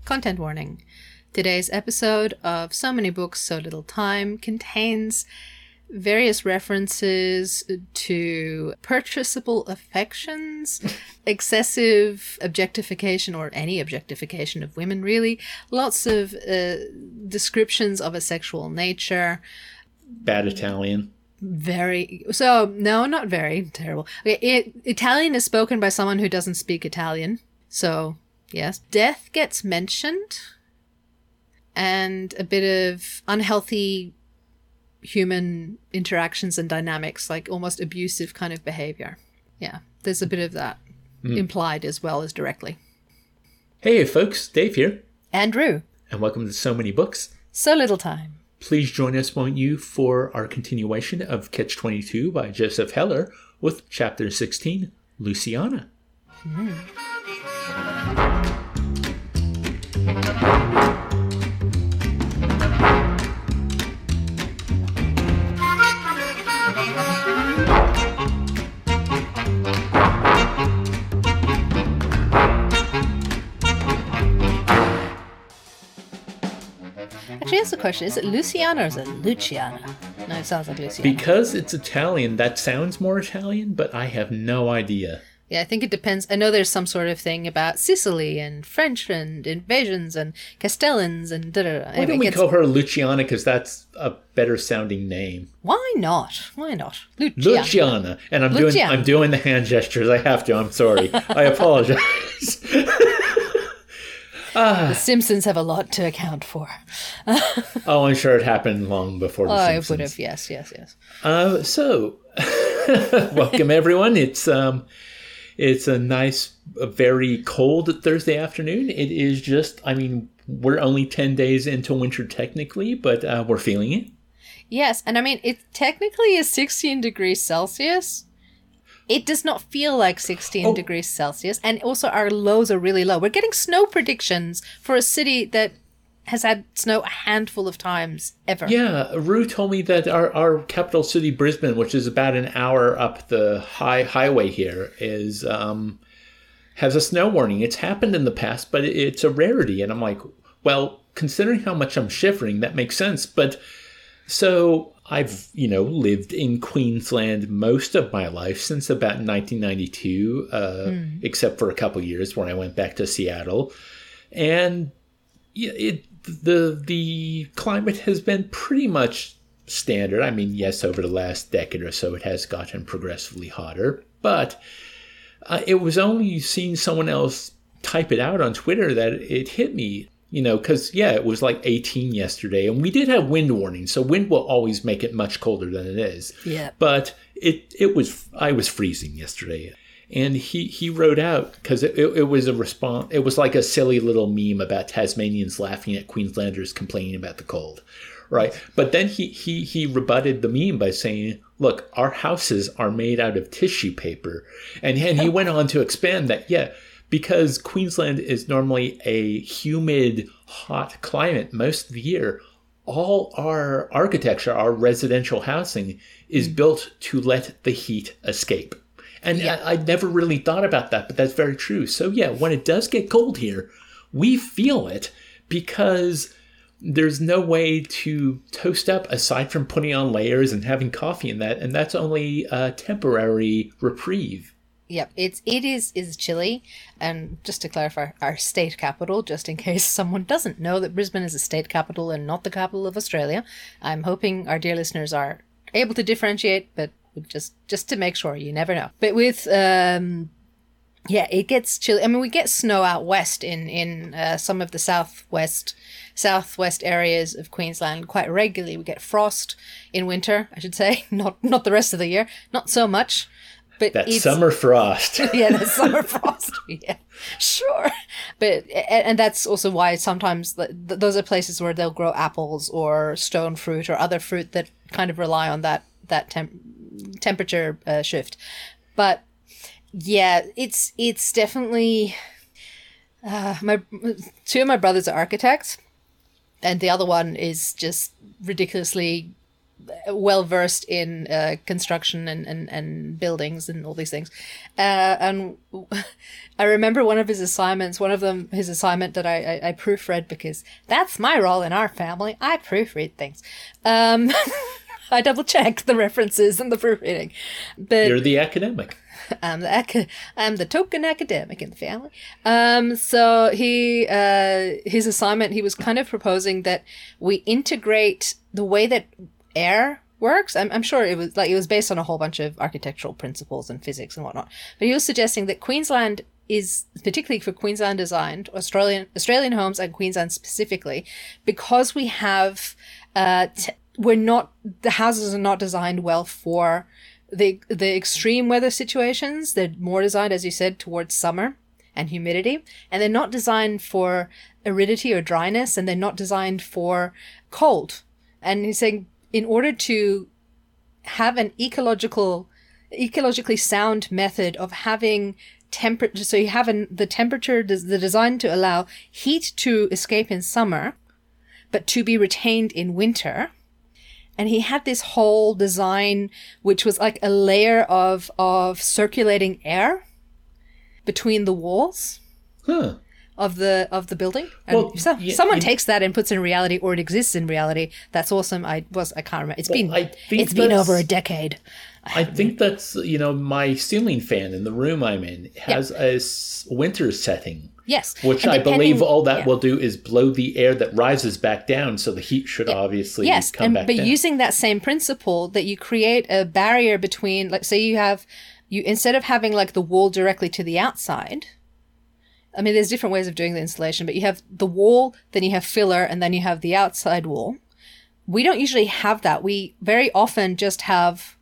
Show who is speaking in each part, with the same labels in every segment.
Speaker 1: Content warning. Today's episode of So Many Books, So Little Time contains various references to purchasable affections, excessive objectification or any objectification of women, really. Lots of descriptions of a sexual nature.
Speaker 2: Bad Italian.
Speaker 1: No, not very terrible. Italian is spoken by someone who doesn't speak Italian. So, yes. Death gets mentioned. And a bit of unhealthy human interactions and dynamics, like almost abusive kind of behavior. Yeah, there's a bit of that implied as well as directly.
Speaker 2: Hey folks, Dave here.
Speaker 1: Andrew.
Speaker 2: And welcome to So Many Books,
Speaker 1: So Little Time.
Speaker 2: Please join us, won't you, for our continuation of Catch-22 by Joseph Heller with Chapter 16, Luciana.
Speaker 1: Actually, that's the question. Is it Luciana or is it Luciana? No, it sounds like Luciana.
Speaker 2: Because it's Italian, that sounds more Italian, but I have no idea.
Speaker 1: Yeah, I think it depends. I know there's some sort of thing about Sicily and French and invasions and Castellans and da-da-da.
Speaker 2: Why don't we call her Luciana, because that's a better sounding name.
Speaker 1: Why not? Why not?
Speaker 2: Luciana. And I'm doing the hand gestures. I have to. I'm sorry. I apologize.
Speaker 1: The Simpsons have a lot to account for.
Speaker 2: Oh, I'm sure it happened long before the Simpsons.
Speaker 1: I would have. Yes.
Speaker 2: So, welcome everyone. It's a nice, very cold Thursday afternoon. It is just, we're only 10 days into winter technically, but we're feeling it.
Speaker 1: Yes, and it technically is 16 degrees Celsius. It does not feel like 16 degrees Celsius, and also our lows are really low. We're getting snow predictions for a city that has had snow a handful of times ever.
Speaker 2: Yeah, Rue told me that our capital city, Brisbane, which is about an hour up the highway here, has a snow warning. It's happened in the past, but it's a rarity. And I'm like, well, considering how much I'm shivering, that makes sense. But so I've, lived in Queensland most of my life since about 1992, except for a couple of years when I went back to Seattle. And the climate has been pretty much standard. Yes, over the last decade or so, it has gotten progressively hotter. But it was only seeing someone else type it out on Twitter that it hit me. Because, it was like 18 yesterday. And we did have wind warnings. So wind will always make it much colder than it is.
Speaker 1: Yeah.
Speaker 2: But I was freezing yesterday. And he wrote out, because it was a response. It was like a silly little meme about Tasmanians laughing at Queenslanders complaining about the cold. Right. But then he rebutted the meme by saying, look, our houses are made out of tissue paper. And he went on to expand that, because Queensland is normally a humid, hot climate most of the year, all our architecture, our residential housing, is built to let the heat escape. And I never really thought about that, but that's very true. So when it does get cold here, we feel it because there's no way to toast up aside from putting on layers and having coffee in that. And that's only a temporary reprieve.
Speaker 1: Yep, it is chilly, and just to clarify, our state capital, just in case someone doesn't know that Brisbane is a state capital and not the capital of Australia. I'm hoping our dear listeners are able to differentiate, but just to make sure, you never know. But with it gets chilly. We get snow out west in some of the southwest areas of Queensland quite regularly. We get frost in winter, I should say, not the rest of the year, not so much. But
Speaker 2: that's summer frost.
Speaker 1: That's summer frost. Yeah, sure. But and that's also why sometimes those are places where they'll grow apples or stone fruit or other fruit that kind of rely on that temperature shift. But it's definitely two of my brothers are architects, and the other one is just ridiculously well versed in construction and buildings and all these things. And I remember one of his assignments, his assignment that I proofread, because that's my role in our family. I proofread things. I double check the references and the proofreading. But
Speaker 2: you're the academic.
Speaker 1: I'm the token academic in the family. So his assignment, he was kind of proposing that we integrate the way that air works. I'm sure it was based on a whole bunch of architectural principles and physics and whatnot. But he was suggesting that Queensland is, particularly for Queensland designed, Australian homes and Queensland specifically, because we have, the houses are not designed well for the extreme weather situations. They're more designed, as you said, towards summer and humidity, and they're not designed for aridity or dryness, and they're not designed for cold. And he's saying, in order to have an ecologically sound method of having temperature, so you have the temperature, the design to allow heat to escape in summer, but to be retained in winter. And he had this whole design, which was like a layer of circulating air between the walls of the building. And
Speaker 2: Well,
Speaker 1: if someone takes that and puts it in reality, or it exists in reality, that's awesome. I can't remember. It's been over a decade.
Speaker 2: I think that's, my ceiling fan in the room I'm in has a winter setting.
Speaker 1: Yes.
Speaker 2: Which I believe all that will do is blow the air that rises back down, so the heat should obviously come back down.
Speaker 1: But using that same principle, that you create a barrier between, like, say you instead of having like the wall directly to the outside, I mean, there's different ways of doing the installation, but you have the wall, then you have filler, and then you have the outside wall. We don't usually have that. We very often just have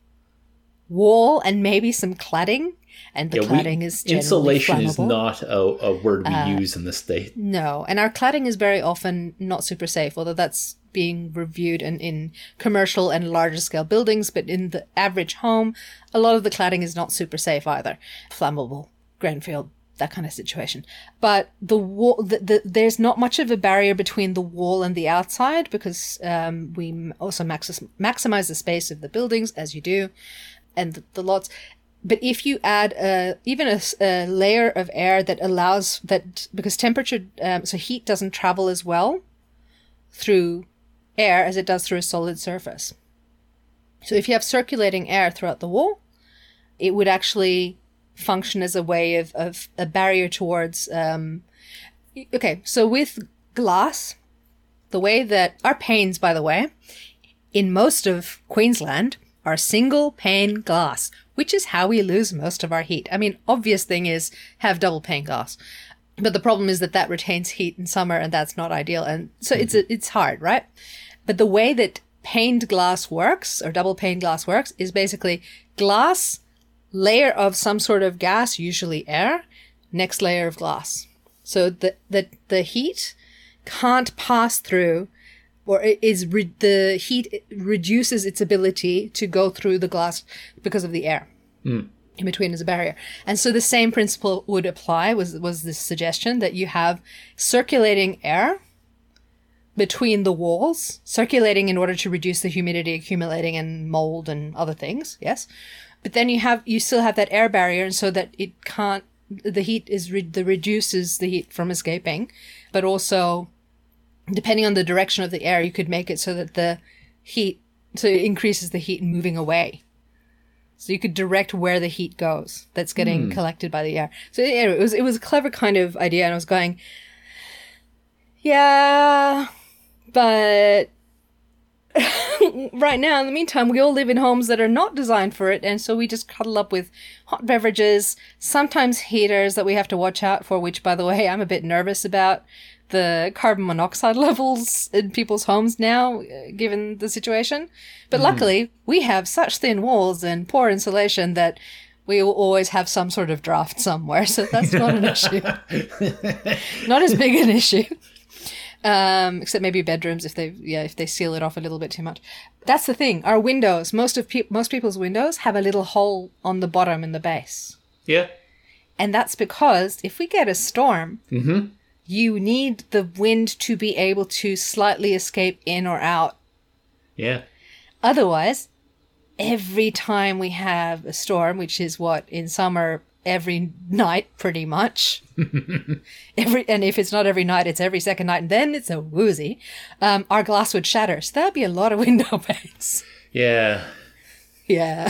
Speaker 1: wall and maybe some cladding. And the cladding is generally
Speaker 2: insulation
Speaker 1: flammable.
Speaker 2: is not a word we use in the state.
Speaker 1: No, and our cladding is very often not super safe, although that's being reviewed in commercial and larger scale buildings. But in the average home, a lot of the cladding is not super safe either. Flammable, Grenfell, that kind of situation. But the wall, there's not much of a barrier between the wall and the outside, because we also maximize the space of the buildings, as you do, and the lots. But if you add even a layer of air that allows that, because temperature, so heat doesn't travel as well through air as it does through a solid surface. So if you have circulating air throughout the wall, it would actually function as a way of a barrier towards, okay, so with glass, the way that our panes, by the way, in most of Queensland are single pane glass, which is how we lose most of our heat. I mean, obvious thing is have double pane glass. But the problem is that retains heat in summer, and that's not ideal. And so it's hard, right? But the way that paned glass works, or double pane glass works, is basically glass, layer of some sort of gas, usually air, next layer of glass. So the heat can't pass through, or the heat reduces its ability to go through the glass because of the air in between as a barrier. And so the same principle would apply, was this suggestion that you have circulating air between the walls, circulating in order to reduce the humidity accumulating and mold and other things, yes? But then you still have that air barrier, and so that it can't, the heat reduces the heat from escaping, but also, depending on the direction of the air, you could make it so that it increases the heat moving away. So you could direct where the heat goes that's getting collected by the air. So anyway, it was a clever kind of idea, and I was going, yeah, but right now, in the meantime, we all live in homes that are not designed for it, and so we just cuddle up with hot beverages, sometimes heaters that we have to watch out for, which, by the way, I'm a bit nervous about the carbon monoxide levels in people's homes now, given the situation. But luckily, we have such thin walls and poor insulation that we will always have some sort of draft somewhere, so that's not an issue. Not as big an issue. Except maybe bedrooms if they seal it off a little bit too much. That's the thing. Our windows, most people's windows have a little hole on the bottom in the base.
Speaker 2: Yeah.
Speaker 1: And that's because if we get a storm, you need the wind to be able to slightly escape in or out.
Speaker 2: Yeah.
Speaker 1: Otherwise, every time we have a storm, which is what in summer every night pretty much, and if it's not every night, it's every second night, and then it's a woozy, our glass would shatter. So that'd be a lot of window panes.
Speaker 2: Yeah.
Speaker 1: Yeah.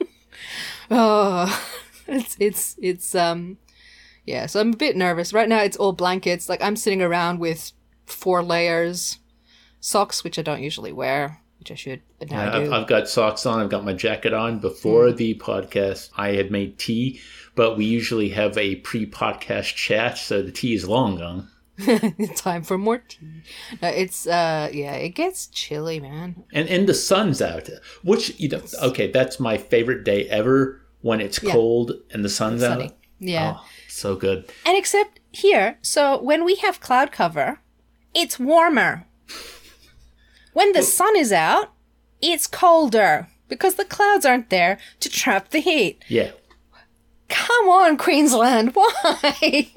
Speaker 1: Oh, it's yeah. So I'm a bit nervous right now. It's all blankets. Like I'm sitting around with 4 layers, socks, which I don't usually wear, which I should, but now I do.
Speaker 2: I've got socks on. I've got my jacket on. Before the podcast, I had made tea, but we usually have a pre-podcast chat, so the tea is long gone.
Speaker 1: Time for more tea. No, it's yeah, it gets chilly, man.
Speaker 2: And the sun's out, which okay, that's my favorite day ever when it's cold and the sun's
Speaker 1: sunny.
Speaker 2: out.
Speaker 1: Yeah,
Speaker 2: oh, so good.
Speaker 1: And except here, so when we have cloud cover, it's warmer. When the sun is out, it's colder because the clouds aren't there to trap the heat.
Speaker 2: Yeah.
Speaker 1: Come on, Queensland, why?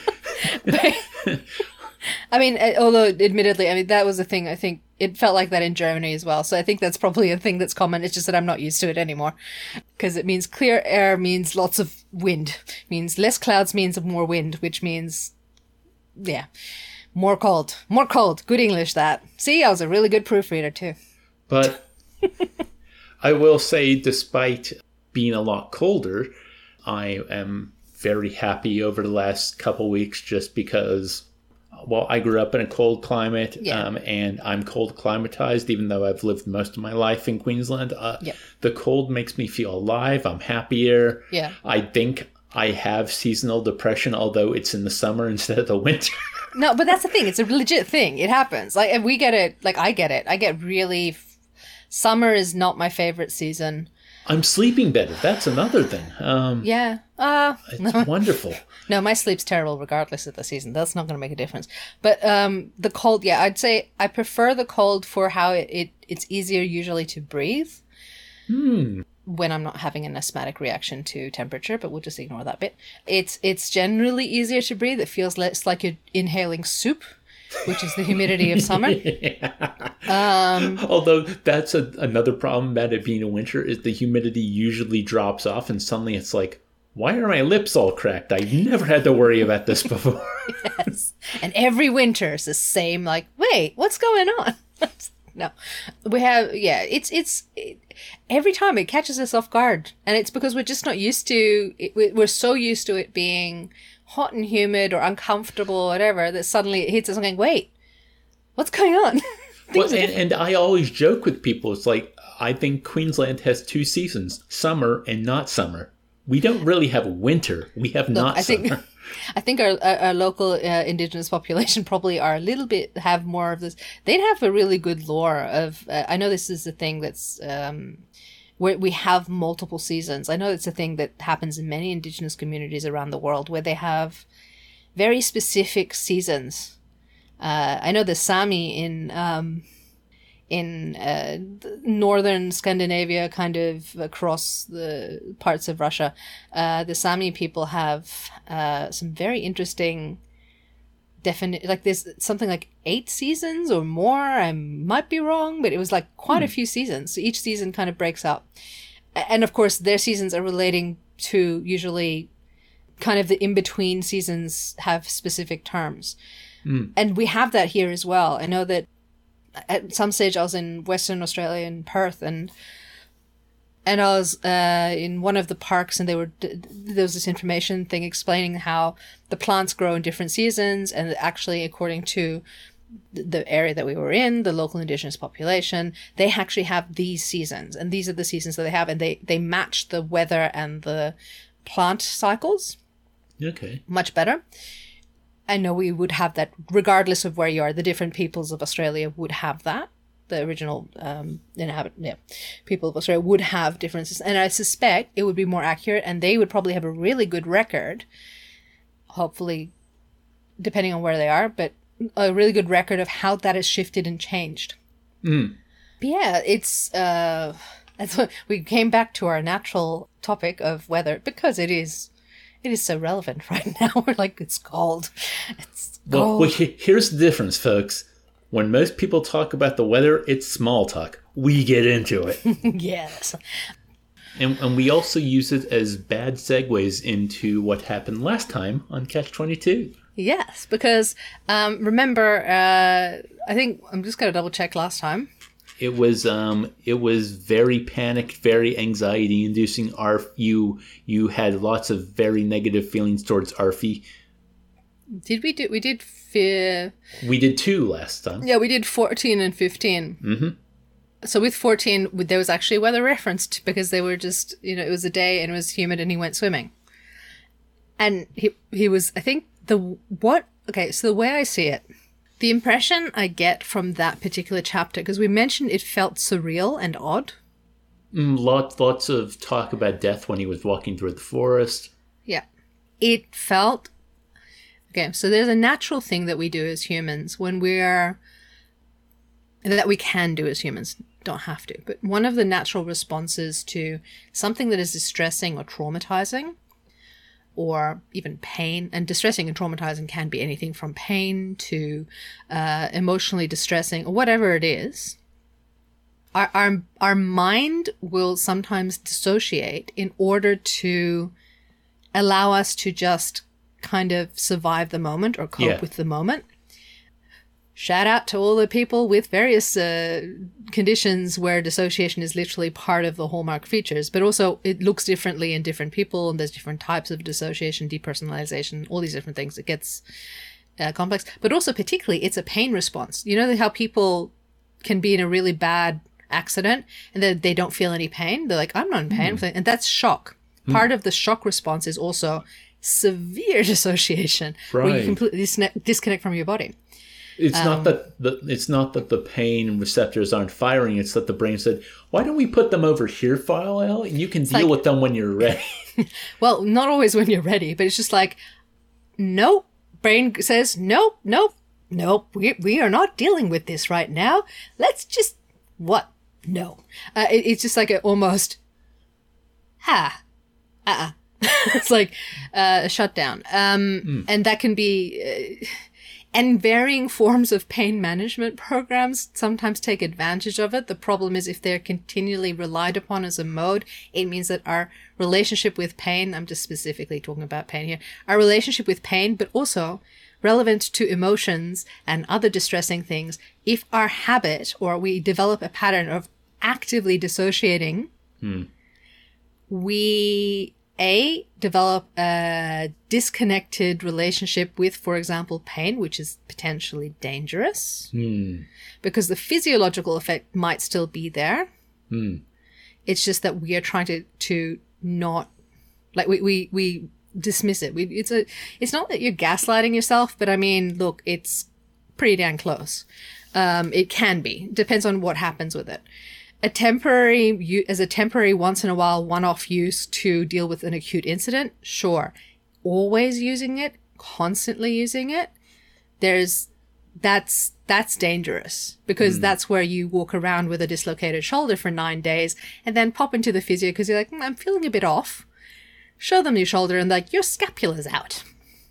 Speaker 1: I mean, although admittedly, I mean, that was a thing. I think it felt like that in Germany as well. So I think that's probably a thing that's common. It's just that I'm not used to it anymore because it means clear air means lots of wind, means less clouds means more wind, which means, yeah, more cold. Good English, that. See, I was a really good proofreader too.
Speaker 2: But I will say, despite being a lot colder, I am very happy over the last couple weeks just because, well, I grew up in a cold climate and I'm cold climatized, even though I've lived most of my life in Queensland. The cold makes me feel alive. I'm happier.
Speaker 1: Yeah.
Speaker 2: I think I have seasonal depression, although it's in the summer instead of the winter.
Speaker 1: No, but that's the thing. It's a legit thing. It happens. Like, and we get it. Like, I get it. I get really... Summer is not my favorite season.
Speaker 2: I'm sleeping better. That's another thing.
Speaker 1: Yeah.
Speaker 2: It's wonderful.
Speaker 1: No, my sleep's terrible regardless of the season. That's not going to make a difference. But the cold, yeah, I'd say I prefer the cold for how it's easier usually to breathe when I'm not having an asthmatic reaction to temperature, but we'll just ignore that bit. It's generally easier to breathe. It feels less like you're inhaling soup, which is the humidity of summer.
Speaker 2: Although that's another problem about it being a winter is the humidity usually drops off and suddenly it's like, why are my lips all cracked? I've never had to worry about this before.
Speaker 1: Yes. And every winter is the same, like, wait, what's going on? No. We have, yeah, it's every time it catches us off guard. And it's because we're just not used to it. We're so used to it being hot and humid or uncomfortable or whatever that suddenly it hits us and going, wait, what's going on?
Speaker 2: Well, and I always joke with people, it's like, I think Queensland has 2 seasons, summer and not summer. We don't really have winter. We have summer.
Speaker 1: I think our local indigenous population probably are a little bit, have more of this. They'd have a really good lore of, I know this is a thing that's, where we have multiple seasons. I know it's a thing that happens in many indigenous communities around the world where they have very specific seasons. I know the Sami in northern Scandinavia, kind of across the parts of Russia, the Sami people have some very interesting like there's something like 8 seasons or more. I might be wrong, but it was like quite a few seasons. So each season kind of breaks up. And of course, their seasons are relating to usually kind of the in-between seasons have specific terms. And we have that here as well. I know that at some stage I was in Western Australia in Perth and I was in one of the parks and there was this information thing explaining how the plants grow in different seasons and actually according to the area that we were in, the local indigenous population, they actually have these seasons and these are the seasons that they have and they match the weather and the plant cycles.
Speaker 2: Okay.
Speaker 1: Much better. I know we would have that regardless of where you are. The different peoples of Australia would have that. The original people of Australia would have differences. And I suspect it would be more accurate and they would probably have a really good record, hopefully, depending on where they are, but a really good record of how that has shifted and changed. But yeah, it's... that's what we came back to our natural topic of weather because it is so relevant right now. We're like, it's cold. It's cold.
Speaker 2: Well, here's the difference, folks. When most people talk about the weather, it's small talk. We get into it.
Speaker 1: Yes.
Speaker 2: And we also use it as bad segues into what happened last time on Catch-22.
Speaker 1: Yes, because remember, I think I'm just going to double check last time.
Speaker 2: It was very panicked, very anxiety inducing. You had lots of very negative feelings towards Arfie.
Speaker 1: We did fear.
Speaker 2: We did 2 last time.
Speaker 1: Yeah, we did 14 and 15.
Speaker 2: Mm-hmm.
Speaker 1: So with 14, there was actually weather referenced because they were just, it was a day and it was humid and he went swimming. And he was, I think, so the way I see it, the impression I get from that particular chapter, because we mentioned it felt surreal and odd.
Speaker 2: Lots of talk about death when he was walking through the forest.
Speaker 1: Yeah. It felt... Okay, so there's a natural thing that we do as humans that we can do as humans, don't have to, but one of the natural responses to something that is distressing or traumatizing, or even pain, and distressing and traumatizing can be anything from pain to emotionally distressing or whatever it is. Our mind will sometimes dissociate in order to allow us to just kind of survive the moment or cope with the moment. Shout out to all the people with various conditions where dissociation is literally part of the hallmark features, but also it looks differently in different people, and there's different types of dissociation, depersonalization, all these different things. It gets complex, but also particularly it's a pain response. You know how people can be in a really bad accident and then they don't feel any pain? They're like, I'm not in pain. And that's shock. Part of the shock response is also severe dissociation, where you completely disconnect from your body.
Speaker 2: It's not that the pain receptors aren't firing. It's that the brain said, "Why don't we put them over here, File, and you can deal with them when you're ready."
Speaker 1: Well, not always when you're ready, but it's just like, nope. Brain says, nope. We are not dealing with this right now. Let's just what? No. It's just like a almost, it's like a shutdown. And that can be, and varying forms of pain management programs sometimes take advantage of it. The problem is if they're continually relied upon as a mode, it means that our relationship with pain, I'm just specifically talking about pain here, our relationship with pain, but also relevant to emotions and other distressing things, if our habit or we develop a pattern of actively dissociating, we develop a disconnected relationship with, for example, pain, which is potentially dangerous because the physiological effect might still be there. It's just that we are trying to not, like we dismiss it. It's not that you're gaslighting yourself, but I mean, look, it's pretty damn close. It can be. Depends on what happens with it. A temporary once in a while one-off use to deal with an acute incident, sure. Always using it, constantly using it, that's dangerous, because that's where you walk around with a dislocated shoulder for 9 days and then pop into the physio because you're like, I'm feeling a bit off. Show them your shoulder and like, your scapula's out.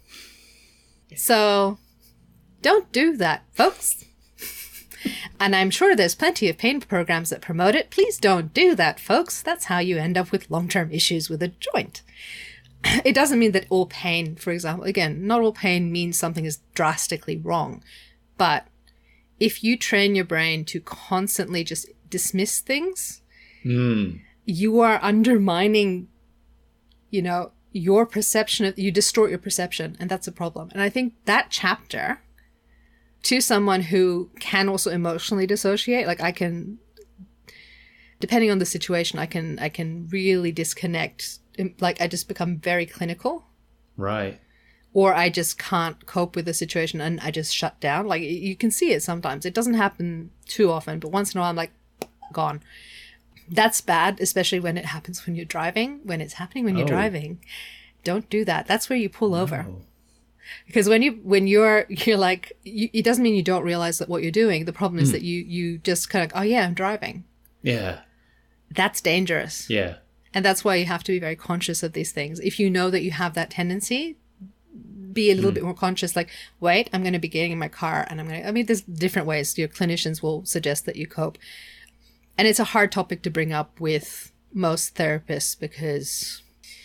Speaker 1: So don't do that, folks. And I'm sure there's plenty of pain programs that promote it. Please don't do that, folks. That's how you end up with long-term issues with a joint. It doesn't mean that all pain, for example, again, not all pain means something is drastically wrong. But if you train your brain to constantly just dismiss things, you are undermining, your perception. You distort your perception, and that's a problem. And I think that chapter, to someone who can also emotionally dissociate, like I can, depending on the situation, I can really disconnect. Like I just become very clinical.
Speaker 2: Right.
Speaker 1: Or I just can't cope with the situation and I just shut down. Like you can see it sometimes. It doesn't happen too often, but once in a while I'm like, gone. That's bad, especially when it happens when you're driving. When it's happening when you're driving, don't do that. That's where you pull over. Because when you're like, it doesn't mean you don't realize that what you're doing. The problem is that you just kind of, oh yeah, I'm driving.
Speaker 2: Yeah.
Speaker 1: That's dangerous.
Speaker 2: Yeah.
Speaker 1: And that's why you have to be very conscious of these things. If you know that you have that tendency, be a little bit more conscious, like, wait, I'm going to be getting in my car and there's different ways your clinicians will suggest that you cope. And it's a hard topic to bring up with most therapists because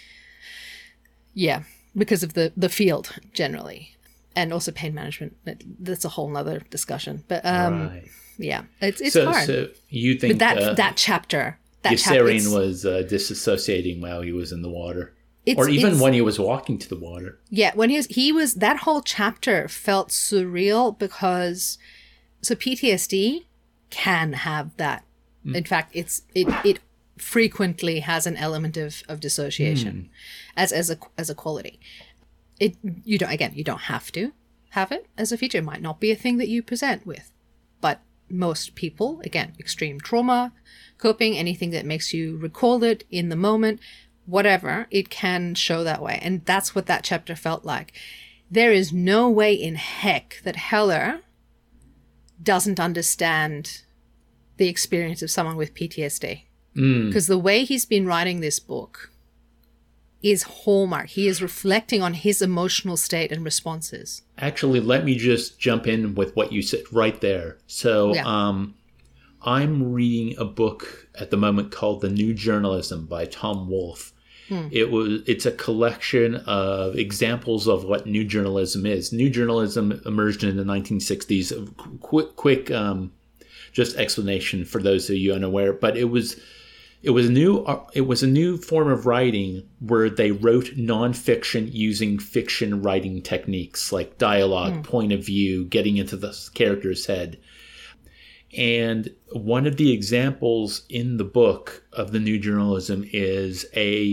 Speaker 1: of the field generally, and also pain management. That's a whole nother discussion. But
Speaker 2: right.
Speaker 1: Yeah, it's
Speaker 2: so,
Speaker 1: hard.
Speaker 2: So you think
Speaker 1: but that chapter,
Speaker 2: Yossarian was disassociating while he was in the water, or even when he was walking to the water?
Speaker 1: Yeah, when he was that whole chapter felt surreal because PTSD can have that. In fact, it frequently has an element of dissociation as a quality. You don't have to have it as a feature. It might not be a thing that you present with, but most people, again, extreme trauma, coping, anything that makes you recall it in the moment, whatever, it can show that way. And that's what that chapter felt like. There is no way in heck that Heller doesn't understand the experience of someone with PTSD. Because the way he's been writing this book is hallmark. He is reflecting on his emotional state and responses.
Speaker 2: Actually, let me just jump in with what you said right there. So I'm reading a book at the moment called The New Journalism by Tom Wolfe. It's a collection of examples of what new journalism is. New journalism emerged in the 1960s. Quick just explanation for those of you unaware, but it was a new form of writing where they wrote nonfiction using fiction writing techniques like dialogue, point of view, getting into the character's head. And one of the examples in the book of the new journalism is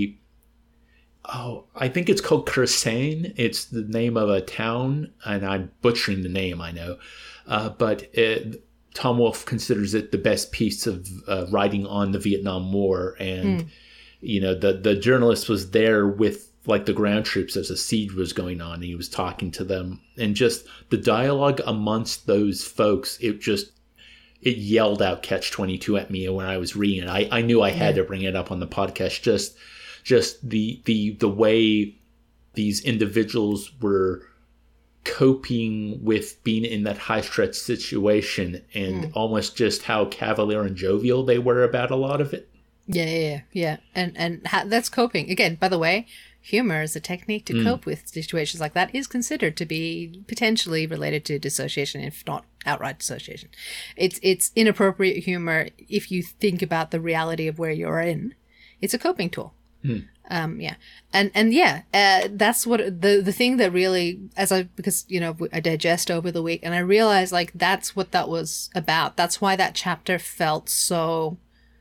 Speaker 2: I think it's called Kersain. It's the name of a town, and I'm butchering the name, I know. But Tom Wolfe considers it the best piece of writing on the Vietnam War. And, the journalist was there with like the ground troops as a siege was going on, and he was talking to them. And just the dialogue amongst those folks, it yelled out Catch-22 at me when I was reading it. I knew I had to bring it up on the podcast. Just the way these individuals were coping with being in that high-stress situation, and almost just how cavalier and jovial they were about a lot of it.
Speaker 1: Yeah. And that's coping. Again, by the way, humor as a technique to cope with situations like that is considered to be potentially related to dissociation, if not outright dissociation. It's inappropriate humor if you think about the reality of where you're in. It's a coping tool. That's what the thing that really, because I digest over the week, and I realized like that's what that was about. That's why that chapter felt so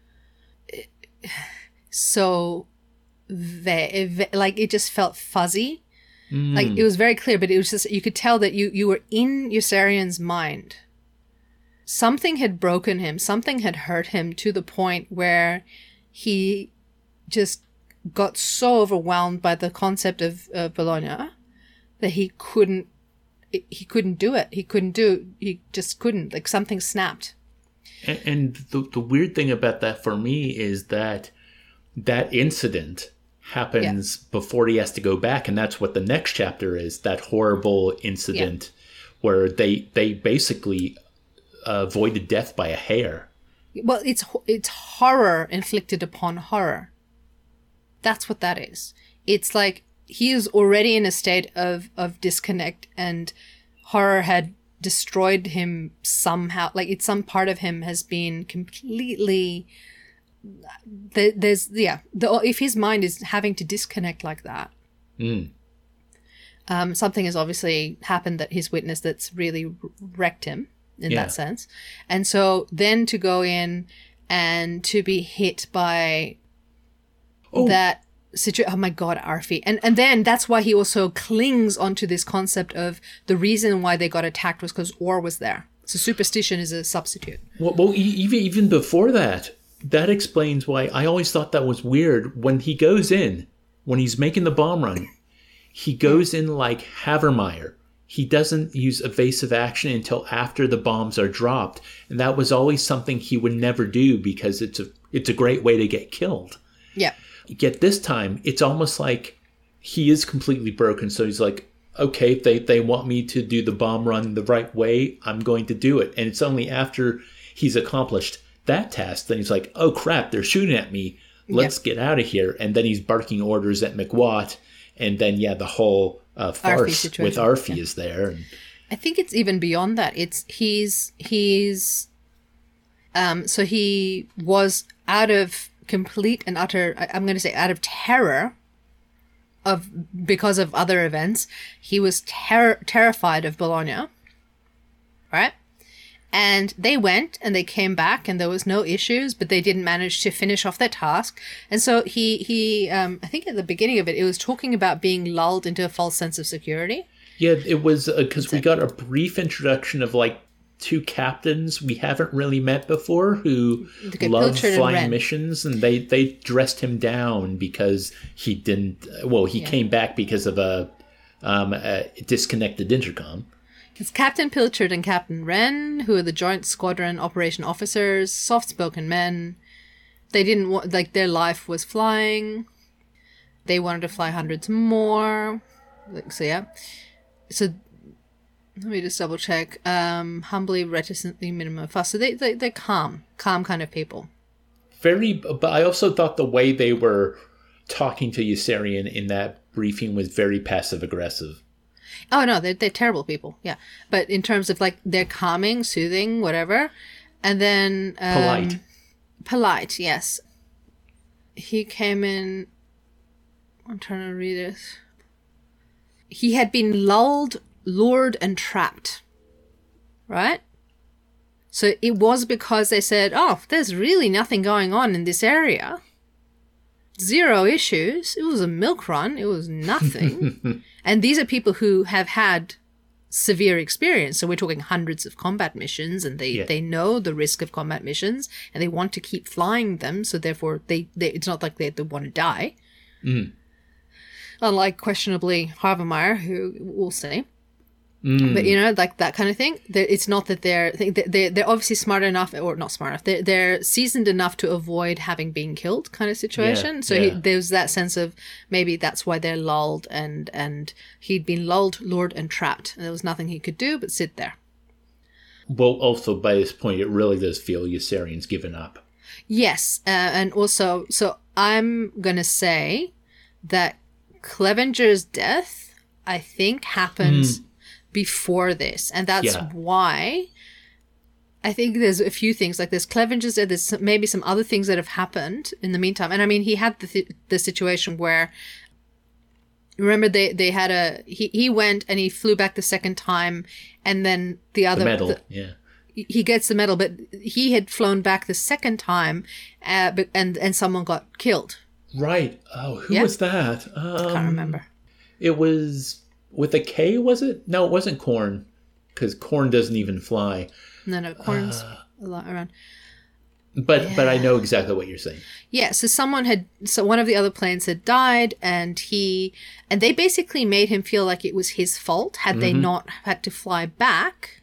Speaker 1: like it just felt fuzzy. Like it was very clear, but it was just, you could tell that you were in Yossarian's mind. Something had broken him, something had hurt him to the point where he just got so overwhelmed by the concept of Bologna that he couldn't do it. He just couldn't, like something snapped.
Speaker 2: And the weird thing about that for me is that incident happens before he has to go back. And that's what the next chapter is, that horrible incident where they basically avoided death by a hair.
Speaker 1: Well, it's horror inflicted upon horror. That's what that is. It's like he is already in a state of disconnect, and horror had destroyed him somehow. Like some part of him has been completely. If his mind is having to disconnect like that, something has obviously happened that he's witnessed that's really wrecked him in that sense. And so then to go in and to be hit by that situation. Oh my God, Arfi. And then that's why he also clings onto this concept of the reason why they got attacked was because Orr was there. So superstition is a substitute.
Speaker 2: Well, even before that explains why I always thought that was weird. When he goes in, when he's making the bomb run, he goes in like Havermeyer. He doesn't use evasive action until after the bombs are dropped. And that was always something he would never do because it's a great way to get killed.
Speaker 1: Yeah.
Speaker 2: Yet this time, it's almost like he is completely broken. So he's like, okay, if they want me to do the bomb run the right way, I'm going to do it. And it's only after he's accomplished that task that he's like, oh crap, they're shooting at me. Let's get out of here. And then he's barking orders at McWatt. And then, the whole farce with Arfie is there. And
Speaker 1: I think it's even beyond that. So he was out of complete and utter, I'm going to say out of terror because of other events. He was terrified of Bologna, right? And they went and they came back and there was no issues, but they didn't manage to finish off their task. And so he I think at the beginning of it, it was talking about being lulled into a false sense of security.
Speaker 2: Yeah, it was because we got a brief introduction of like two captains we haven't really met before who love flying missions, and they dressed him down because he didn't. Well, he came back because of a disconnected intercom.
Speaker 1: It's Captain Pilchard and Captain Wren, who are the Joint Squadron Operation Officers, soft-spoken men. They didn't want, their life was flying. They wanted to fly hundreds more. So let me just double check. Humbly, reticently, minimum fuss. So they're calm kind of people.
Speaker 2: But I also thought the way they were talking to Yossarian in that briefing was very passive-aggressive.
Speaker 1: Oh, no, they're terrible people, yeah. But in terms of, they're calming, soothing, whatever. And then... Polite, yes. He came in... I'm trying to read it. He had been lulled, lured, and trapped. Right? So it was because they said, oh, there's really nothing going on in this area. Zero issues. It was a milk run. It was nothing. And these are people who have had severe experience. So we're talking hundreds of combat missions, and they know the risk of combat missions, and they want to keep flying them. So therefore, it's not like they want to die. Mm. Unlike questionably Havemeyer, who we'll say. Mm. But that kind of thing. It's not that they're obviously smart enough, or not smart enough. They're seasoned enough to avoid having been killed, kind of situation. There's that sense of maybe that's why they're lulled, and he'd been lulled, lured, and trapped, and there was nothing he could do but sit there.
Speaker 2: Well, also by this point, it really does feel Yossarian's given up.
Speaker 1: Yes, and also, so I'm gonna say that Clevenger's death, I think, happens before this, and that's why I think there's a few things like this. Clevenger's death, there's maybe some other things that have happened in the meantime. And I mean, he had the situation where, remember, they had he went and he flew back the second time, and then the medal, he gets the medal, but he had flown back the second time, and someone got killed.
Speaker 2: Right. Oh, who was that?
Speaker 1: I can't remember.
Speaker 2: It was with a K, was it? No, it wasn't Korn, because Korn doesn't even fly.
Speaker 1: No, Korn's a lot around.
Speaker 2: But I know exactly what you're saying. Yeah,
Speaker 1: so one of the other planes had died, and they basically made him feel like it was his fault. Had they not had to fly back,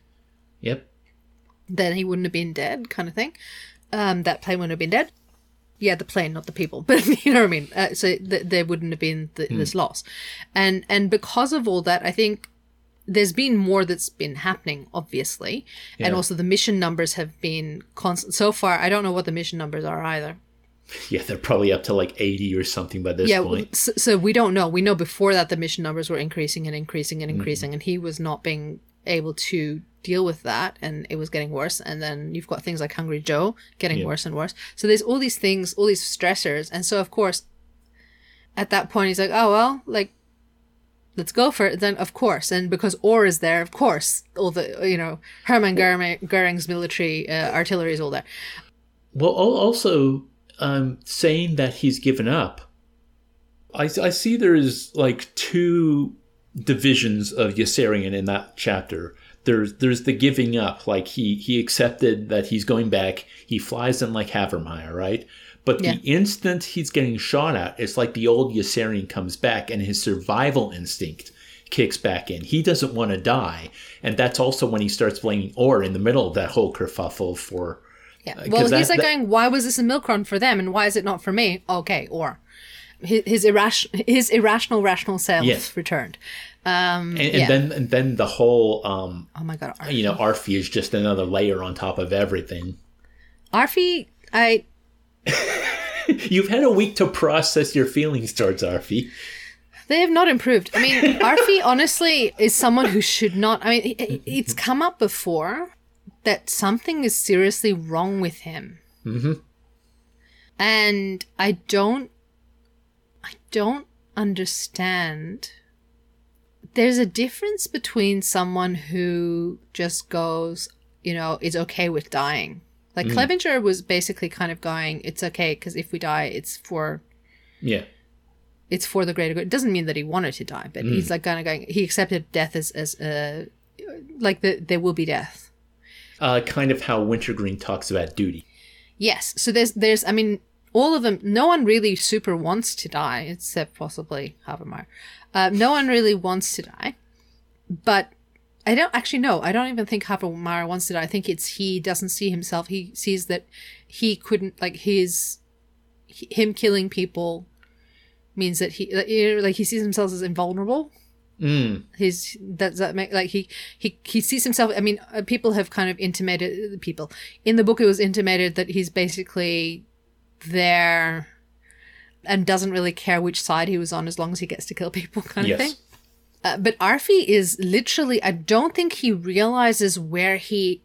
Speaker 1: then he wouldn't have been dead, kind of thing. That plane wouldn't have been dead. Yeah, the plane, not the people, but you know what I mean. So there wouldn't have been this loss, and because of all that, I think there's been more that's been happening, obviously, and also the mission numbers have been constant so far. I don't know what the mission numbers are either.
Speaker 2: Yeah, they're probably up to like 80 or something by this point.
Speaker 1: So we don't know. We know before that the mission numbers were increasing and increasing and increasing, and he was not being able to deal with that, and it was getting worse. And then you've got things like Hungry Joe getting worse and worse. So there's all these things, all these stressors, and so of course at that point he's like, oh well, like, let's go for it then, of course. And because Orr is there, of course, all the Hermann Goering's military artillery is all there.
Speaker 2: Well, also saying that he's given up, I see there's like two divisions of Yossarian in that chapter. There's the giving up, like he accepted that he's going back. He flies in like Havemeyer, right? But the instant he's getting shot at, it's like the old Yossarian comes back and his survival instinct kicks back in. He doesn't want to die. And that's also when he starts blaming Orr in the middle of that whole kerfuffle for...
Speaker 1: Yeah, well, he's going, why was this a milk run for them and why is it not for me? Okay, Orr. His irrational rational self returned.
Speaker 2: And then the whole
Speaker 1: oh my god, Arfi.
Speaker 2: you know, Arfi is just another layer on top of everything.
Speaker 1: Arfi,
Speaker 2: You've had a week to process your feelings towards Arfi.
Speaker 1: They have not improved. I mean, Arfi honestly is someone who should not. I mean, it's come up before that something is seriously wrong with him, and I don't understand. There's a difference between someone who just goes, you know, is okay with dying. Like Clevenger was basically kind of going, it's okay because if we die, it's for the greater good. It doesn't mean that he wanted to die, but he's like kind of going, he accepted death as like there will be death.
Speaker 2: Kind of how Wintergreen talks about duty. Yes.
Speaker 1: So there's, I mean, all of them, no one really super wants to die, except possibly Habermeyer. No one really wants to die, but I don't actually know. I don't even think Habermeyer wants to die. I think it's he doesn't see himself. He sees that he couldn't, like him killing people means that he, you know, like he sees himself as invulnerable. Does that make, like he sees himself, I mean, people have kind of intimated, people in the book, it was intimated that he's basically there and doesn't really care which side he was on as long as he gets to kill people kind of thing. But Arfi is literally, I don't think he realizes where he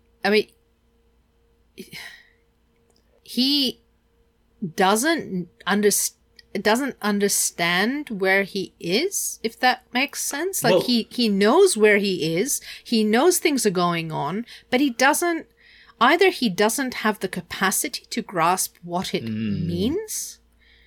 Speaker 1: doesn't understand where he is, if that makes sense. Like, well, he knows where he is. He knows things are going on, but he doesn't have the capacity to grasp what it means,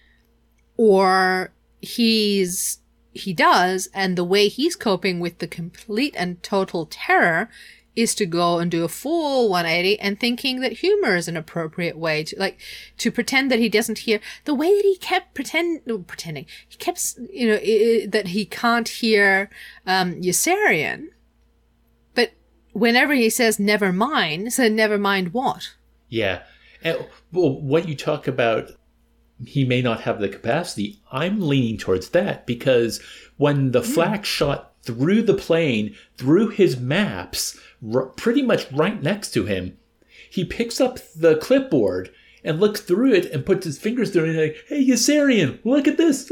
Speaker 1: or he does, and the way he's coping with the complete and total terror is to go and do a full 180 and thinking that humor is an appropriate way to pretend that he doesn't hear, the way that he kept pretending. He kept, you know, that he can't hear Yossarian. But whenever he says never mind, so never mind what? Yeah.
Speaker 2: Well, what you talk about, he may not have the capacity, I'm leaning towards that, because when the flak shot through the plane, through his maps, pretty much right next to him, he picks up the clipboard and looks through it and puts his fingers through it and like, hey, Yossarian, look at this.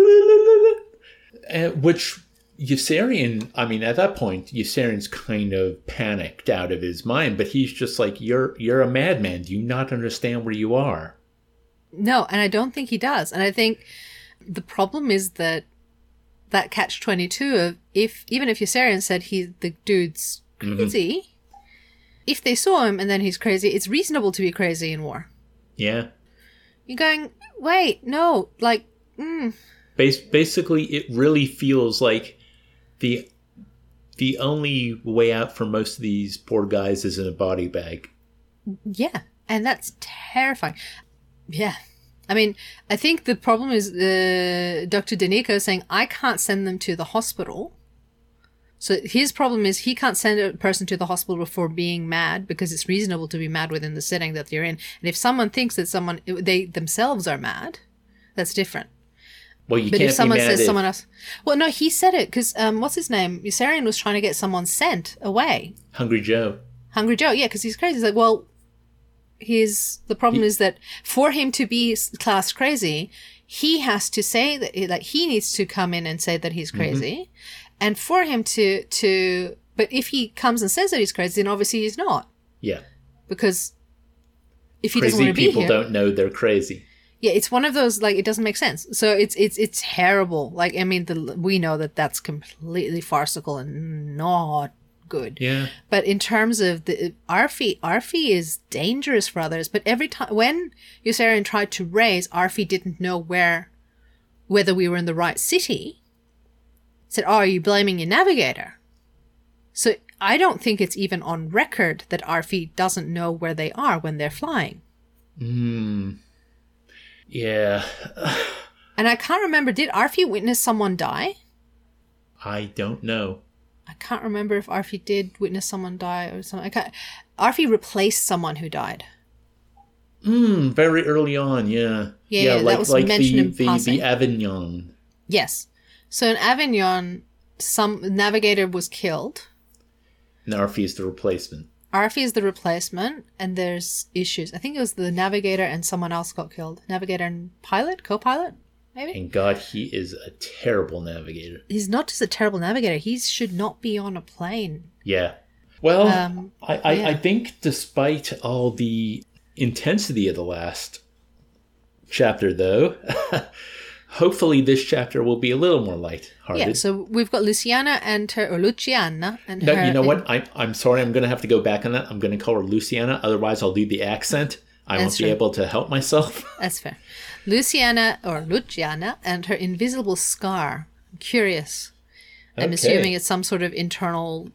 Speaker 2: Which Yossarian, I mean, at that point, Yossarian's kind of panicked out of his mind, but he's just like, you're a madman. Do you not understand where you are?
Speaker 1: No, and I don't think he does. And I think the problem is that catch-22 of even if Yossarian said the dude's crazy, if they saw him and then he's crazy, it's reasonable to be crazy in war.
Speaker 2: Yeah.
Speaker 1: You're going, wait, no, like,
Speaker 2: Basically, it really feels like the only way out for most of these poor guys is in a body bag.
Speaker 1: Yeah, and that's terrifying. Yeah. I mean, I think the problem is Dr. Danico saying, I can't send them to the hospital. So his problem is he can't send a person to the hospital for being mad, because it's reasonable to be mad within the setting that they're in. And if someone thinks that they themselves are mad, that's different.
Speaker 2: Well, you but can't if someone be mad says
Speaker 1: someone else, well, no, he said it because what's his name? Yossarian was trying to get someone sent away.
Speaker 2: Hungry Joe,
Speaker 1: yeah, because he's crazy. He's like, well, the problem is that for him to be class crazy, he has to say that, like, he needs to come in and say that he's crazy, and for him to. But if he comes and says that he's crazy, then obviously he's not.
Speaker 2: Yeah,
Speaker 1: because if he doesn't want to be here,
Speaker 2: crazy people don't know they're crazy.
Speaker 1: Yeah, it's one of those, like, it doesn't make sense. So it's terrible. Like, I mean, we know that that's completely farcical and not good.
Speaker 2: Yeah.
Speaker 1: But in terms of the Arfi is dangerous for others. But every time when Yossarian tried to raise, Arfi didn't know whether we were in the right city. Said, "Oh, are you blaming your navigator?" So I don't think it's even on record that Arfi doesn't know where they are when they're flying.
Speaker 2: Yeah.
Speaker 1: And I can't remember, did Arfi witness someone die?
Speaker 2: I don't know.
Speaker 1: I can't remember if Arfi did witness someone die or something. Arfi replaced someone who died.
Speaker 2: Very early on, yeah.
Speaker 1: Yeah, that was mentioned in
Speaker 2: passing. The Avignon.
Speaker 1: Yes. So in Avignon, some navigator was killed.
Speaker 2: Narfi is the replacement.
Speaker 1: Arfi is the replacement, and there's issues. I think it was the navigator and someone else got killed. Navigator and pilot? Co-pilot? Maybe?
Speaker 2: And God, he is a terrible navigator.
Speaker 1: He's not just a terrible navigator. He should not be on a plane.
Speaker 2: Yeah. Well, I think despite all the intensity of the last chapter, though, hopefully this chapter will be a little more lighthearted.
Speaker 1: Yeah, so we've got Luciana and her, or Luciana and
Speaker 2: no,
Speaker 1: her.
Speaker 2: You know what? I'm sorry. I'm going to have to go back on that. I'm going to call her Luciana. Otherwise, I'll do the accent. I won't be able to help myself.
Speaker 1: That's fair. Luciana and her invisible scar. I'm curious. I'm assuming it's some sort of internal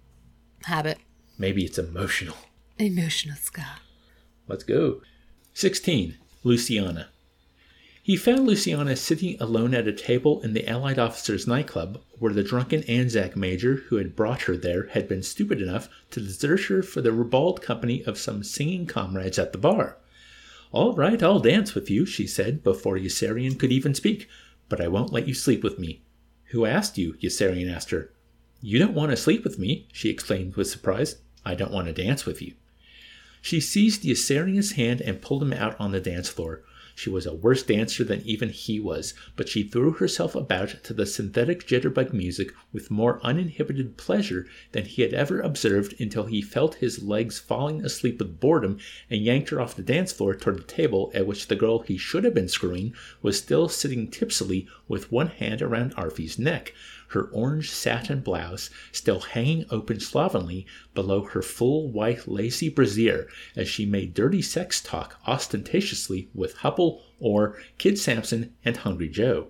Speaker 1: habit.
Speaker 2: Maybe it's emotional.
Speaker 1: Emotional scar.
Speaker 2: Let's go. 16. Luciana. He found Luciana sitting alone at a table in the Allied officers' nightclub, where the drunken Anzac major who had brought her there had been stupid enough to desert her for the ribald company of some singing comrades at the bar. "All right, I'll dance with you," she said, before Yossarian could even speak, "but I won't let you sleep with me." "Who asked you?" Yossarian asked her. "You don't want to sleep with me," she exclaimed with surprise. "I don't want to dance with you." She seized Yossarian's hand and pulled him out on the dance floor. She was a worse dancer than even he was, but she threw herself about to the synthetic jitterbug music with more uninhibited pleasure than he had ever observed until he felt his legs falling asleep with boredom and yanked her off the dance floor toward the table at which the girl he should have been screwing was still sitting tipsily with one hand around Arfi's neck, her orange satin blouse still hanging open slovenly below her full white lacy brassiere as she made dirty sex talk ostentatiously with Hupple, Orr, Kid Sampson, and Hungry Joe.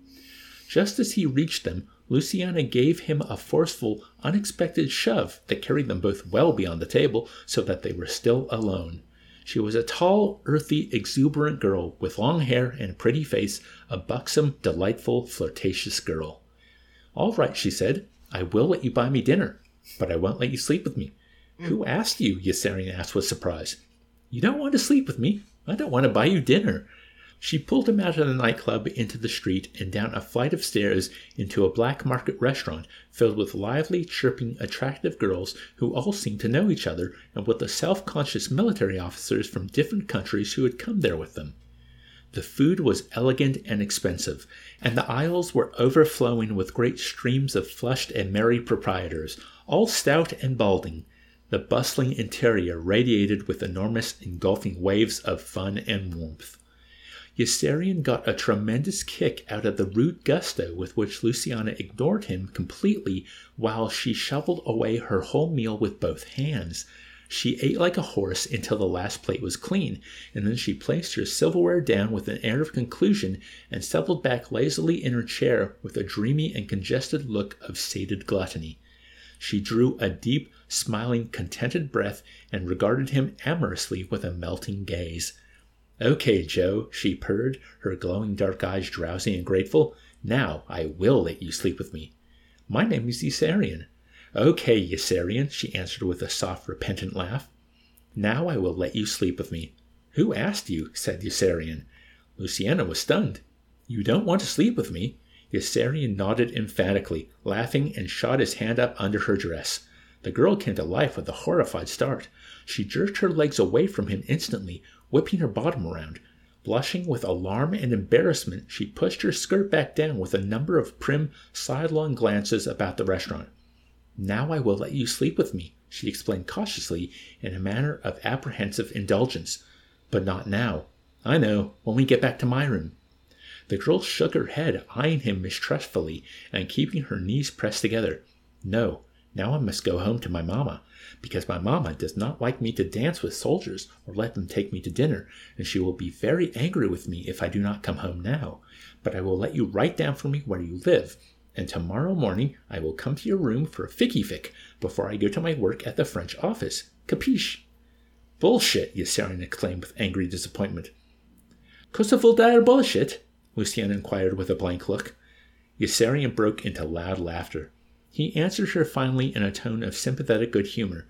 Speaker 2: Just as he reached them, Luciana gave him a forceful, unexpected shove that carried them both well beyond the table so that they were still alone. She was a tall, earthy, exuberant girl with long hair and a pretty face, a buxom, delightful, flirtatious girl. "All right," she said. "I will let you buy me dinner, but I won't let you sleep with me." "Who asked you?" Yossarian asked with surprise. "You don't want to sleep with me. I don't want to buy you dinner." She pulled him out of the nightclub into the street and down a flight of stairs into a black market restaurant filled with lively, chirping, attractive girls who all seemed to know each other, and with the self-conscious military officers from different countries who had come there with them. The food was elegant and expensive, and the aisles were overflowing with great streams of flushed and merry proprietors, all stout and balding. The bustling interior radiated with enormous engulfing waves of fun and warmth. Yossarian got a tremendous kick out of the rude gusto with which Luciana ignored him completely while she shoveled away her whole meal with both hands. She ate like a horse until the last plate was clean, and then she placed her silverware down with an air of conclusion and settled back lazily in her chair with a dreamy and congested look of sated gluttony. She drew a deep, smiling, contented breath and regarded him amorously with a melting gaze. "Okay, Joe," she purred, her glowing dark eyes drowsy and grateful. "Now I will let you sleep with me." "My name is Yossarian." "Okay, Yossarian," she answered with a soft, repentant laugh. "Now I will let you sleep with me." "Who asked you?" said Yossarian. Luciana was stunned. "You don't want to sleep with me?" Yossarian nodded emphatically, laughing, and shot his hand up under her dress. The girl came to life with a horrified start. She jerked her legs away from him instantly, whipping her bottom around. Blushing with alarm and embarrassment, she pushed her skirt back down with a number of prim, sidelong glances about the restaurant. "Now I will let you sleep with me," she explained cautiously in a manner of apprehensive indulgence. "But not now." "I know, when we get back to my room." The girl shook her head, eyeing him mistrustfully and keeping her knees pressed together. "No, now I must go home to my mamma, because my mamma does not like me to dance with soldiers or let them take me to dinner, and she will be very angry with me if I do not come home now. But I will let you write down for me where you live, and tomorrow morning I will come to your room for a ficky-fick before I go to my work at the French office. Capiche?" "Bullshit!" Yossarian exclaimed with angry disappointment. "Qu'est-ce que vous bullshit?" Luciana inquired with a blank look. Yossarian broke into loud laughter. He answered her finally in a tone of sympathetic good humor.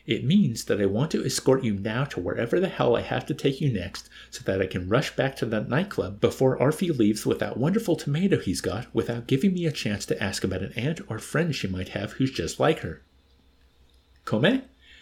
Speaker 2: It means that I want to escort you now to wherever the hell I have to take you next, so that I can rush back to that nightclub before Arfie leaves with that wonderful tomato he's got, without giving me a chance to ask about an aunt or friend she might have who's just like her. Come?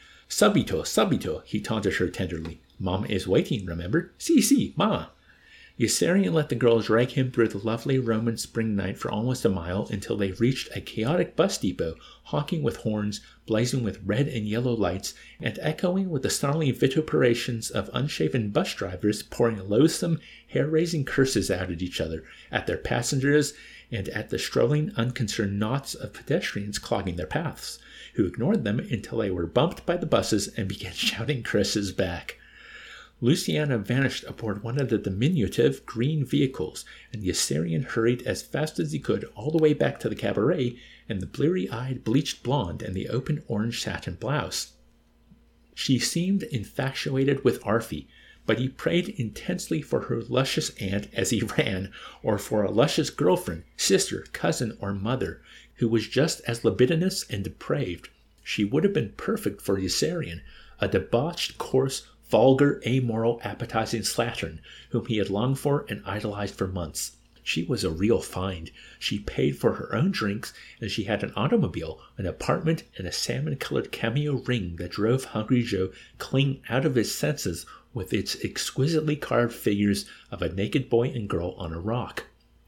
Speaker 2: Subito, he taunted her tenderly. Mama is waiting, remember? Si, ma. Yossarian let the girl drag him through the lovely Roman spring night for almost a mile until they reached a chaotic bus depot, honking with horns, blazing with red and yellow lights, and echoing with the snarling vituperations of unshaven bus drivers pouring loathsome, hair-raising curses out at each other, at their passengers, and at the strolling, unconcerned knots of pedestrians clogging their paths, who ignored them until they were bumped by the buses and began shouting curses back. Luciana vanished aboard one of the diminutive green vehicles, and Yossarian hurried as fast as he could all the way back to the cabaret and the bleary-eyed bleached blonde in the open orange satin blouse. She seemed infatuated with Arfie, but he prayed intensely for her luscious aunt as he ran, or for a luscious girlfriend, sister, cousin, or mother, who was just as libidinous and depraved. She would have been perfect for Yossarian, a debauched, coarse, vulgar, amoral, appetizing slattern, whom he had longed for and idolized for months. She was a real find. She paid for her own drinks, and she had an automobile, an apartment, and a salmon-colored cameo ring that drove Hungry Joe clean out of his senses with its exquisitely carved figures of a naked boy and girl on a rock.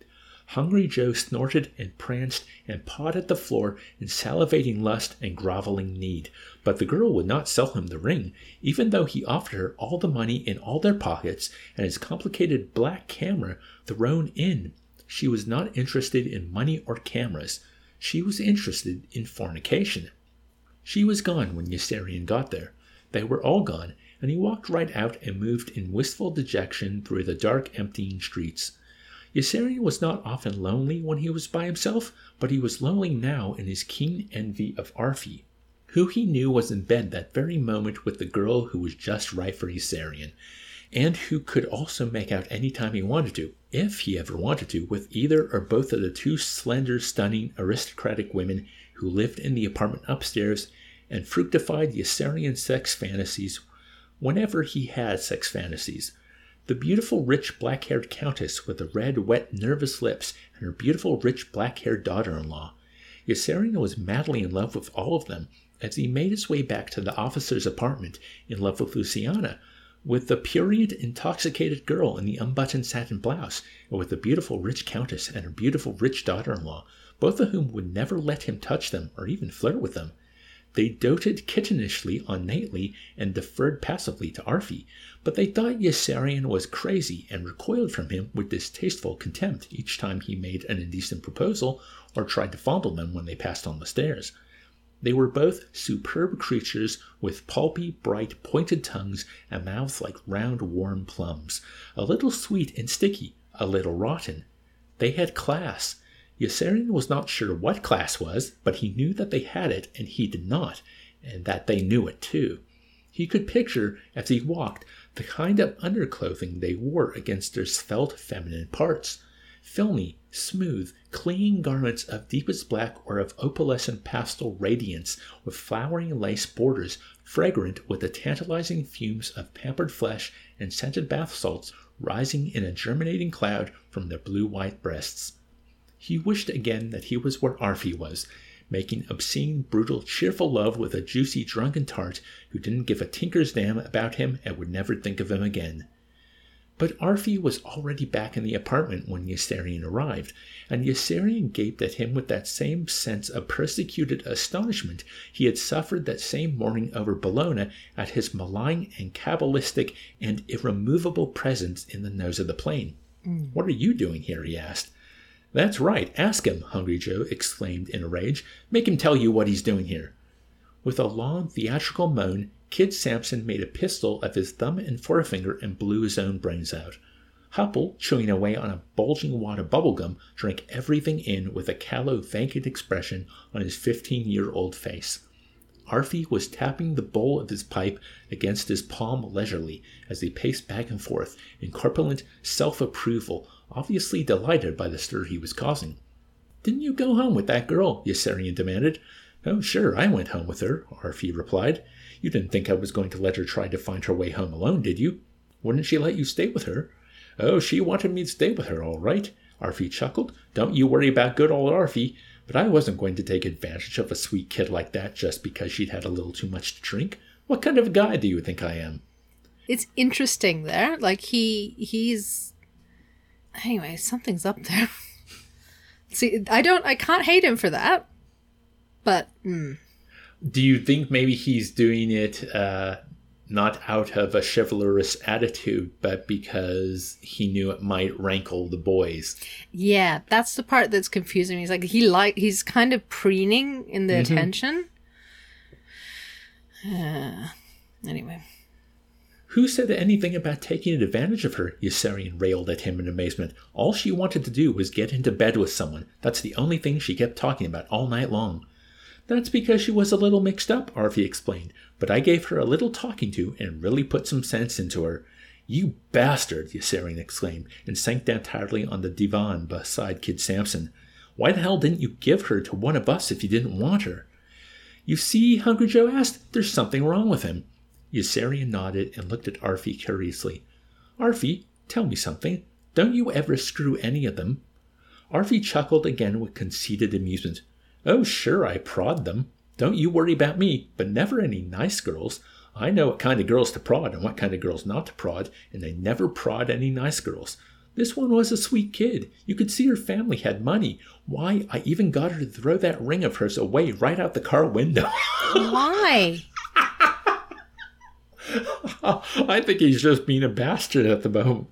Speaker 2: Hungry Joe snorted and pranced and pawed at the floor in salivating lust and groveling need, but the girl would not sell him the ring, even though he offered her all the money in all their pockets and his complicated black camera thrown in. She was not interested in money or cameras. She was interested in fornication. She was gone when Yossarian got there. They were all gone, and he walked right out and moved in wistful dejection through the dark, emptying streets. Yossarian was not often lonely when he was by himself, but he was lonely now in his keen envy of Arfie, who he knew was in bed that very moment with the girl who was just right for Yossarian, and who could also make out any time he wanted to, if he ever wanted to, with either or both of the two slender, stunning, aristocratic women who lived in the apartment upstairs and fructified Yossarian's sex fantasies whenever he had sex fantasies. The beautiful, rich, black-haired countess with the red, wet, nervous lips and her beautiful, rich, black-haired daughter-in-law. Yossarian was madly in love with all of them as he made his way back to the officer's apartment, in love with Luciana, with the prurient, intoxicated girl in the unbuttoned satin blouse, and with the beautiful, rich countess and her beautiful, rich daughter-in-law, both of whom would never let him touch them or even flirt with them. They doted kittenishly on Nately and deferred passively to Arfie, but they thought Yossarian was crazy and recoiled from him with distasteful contempt each time he made an indecent proposal or tried to fondle them when they passed on the stairs. They were both superb creatures with pulpy, bright, pointed tongues and mouths like round, warm plums, a little sweet and sticky, a little rotten. They had class. Yossarian was not sure what class was, but he knew that they had it and he did not, and that they knew it too. He could picture, as he walked, the kind of underclothing they wore against their svelte feminine parts. Filmy, smooth, clinging garments of deepest black or of opalescent pastel radiance with flowering lace borders, fragrant with the tantalizing fumes of pampered flesh and scented bath salts rising in a germinating cloud from their blue-white breasts. He wished again that he was where Arfie was, making obscene, brutal, cheerful love with a juicy, drunken tart who didn't give a tinker's damn about him and would never think of him again. But Arfie was already back in the apartment when Yossarian arrived, and Yossarian gaped at him with that same sense of persecuted astonishment he had suffered that same morning over Bologna at his malign and cabalistic and irremovable presence in the nose of the plane. "What are you doing here?" he asked. "That's right, ask him," Hungry Joe exclaimed in a rage. "Make him tell you what he's doing here." With a long, theatrical moan, Kid Sampson made a pistol of his thumb and forefinger and blew his own brains out. Hupple, chewing away on a bulging wad of bubblegum, drank everything in with a callow, vacant expression on his 15-year-old face. Arfie was tapping the bowl of his pipe against his palm leisurely as he paced back and forth in corpulent self-approval, obviously delighted by the stir he was causing. "Didn't you go home with that girl?" Yossarian demanded. "Oh, sure, I went home with her," Arfie replied. You didn't think I was going to let her try to find her way home alone, did you? Wouldn't she let you stay with her? Oh, she wanted me to stay with her, all right. Arfie chuckled. Don't you worry about good old Arfie. But I wasn't going to take advantage of a sweet kid like that just because she'd had a little too much to drink. What kind of a guy do you think I am?
Speaker 1: It's interesting there. Like, he's... Anyway, something's up there. See, I can't hate him for that. But,
Speaker 2: Do you think maybe he's doing it not out of a chivalrous attitude, but because he knew it might rankle the boys?
Speaker 1: Yeah, that's the part that's confusing me. He's like, he's kind of preening in the attention. Anyway.
Speaker 2: Who said anything about taking advantage of her? Yossarian railed at him in amazement. All she wanted to do was get into bed with someone. That's the only thing she kept talking about all night long. That's because she was a little mixed up, Arfie explained, but I gave her a little talking to and really put some sense into her. You bastard, Yossarian exclaimed, and sank down tiredly on the divan beside Kid Samson. Why the hell didn't you give her to one of us if you didn't want her? You see, Hungry Joe asked, there's something wrong with him. Yossarian nodded and looked at Arfie curiously. Arfie, tell me something. Don't you ever screw any of them? Arfie chuckled again with conceited amusement. Oh, sure, I prod them. Don't you worry about me, but never any nice girls. I know what kind of girls to prod and what kind of girls not to prod, and I never prod any nice girls. This one was a sweet kid. You could see her family had money. Why, I even got her to throw that ring of hers away right out the car window.
Speaker 1: Why?
Speaker 2: I think he's just being a bastard at the moment.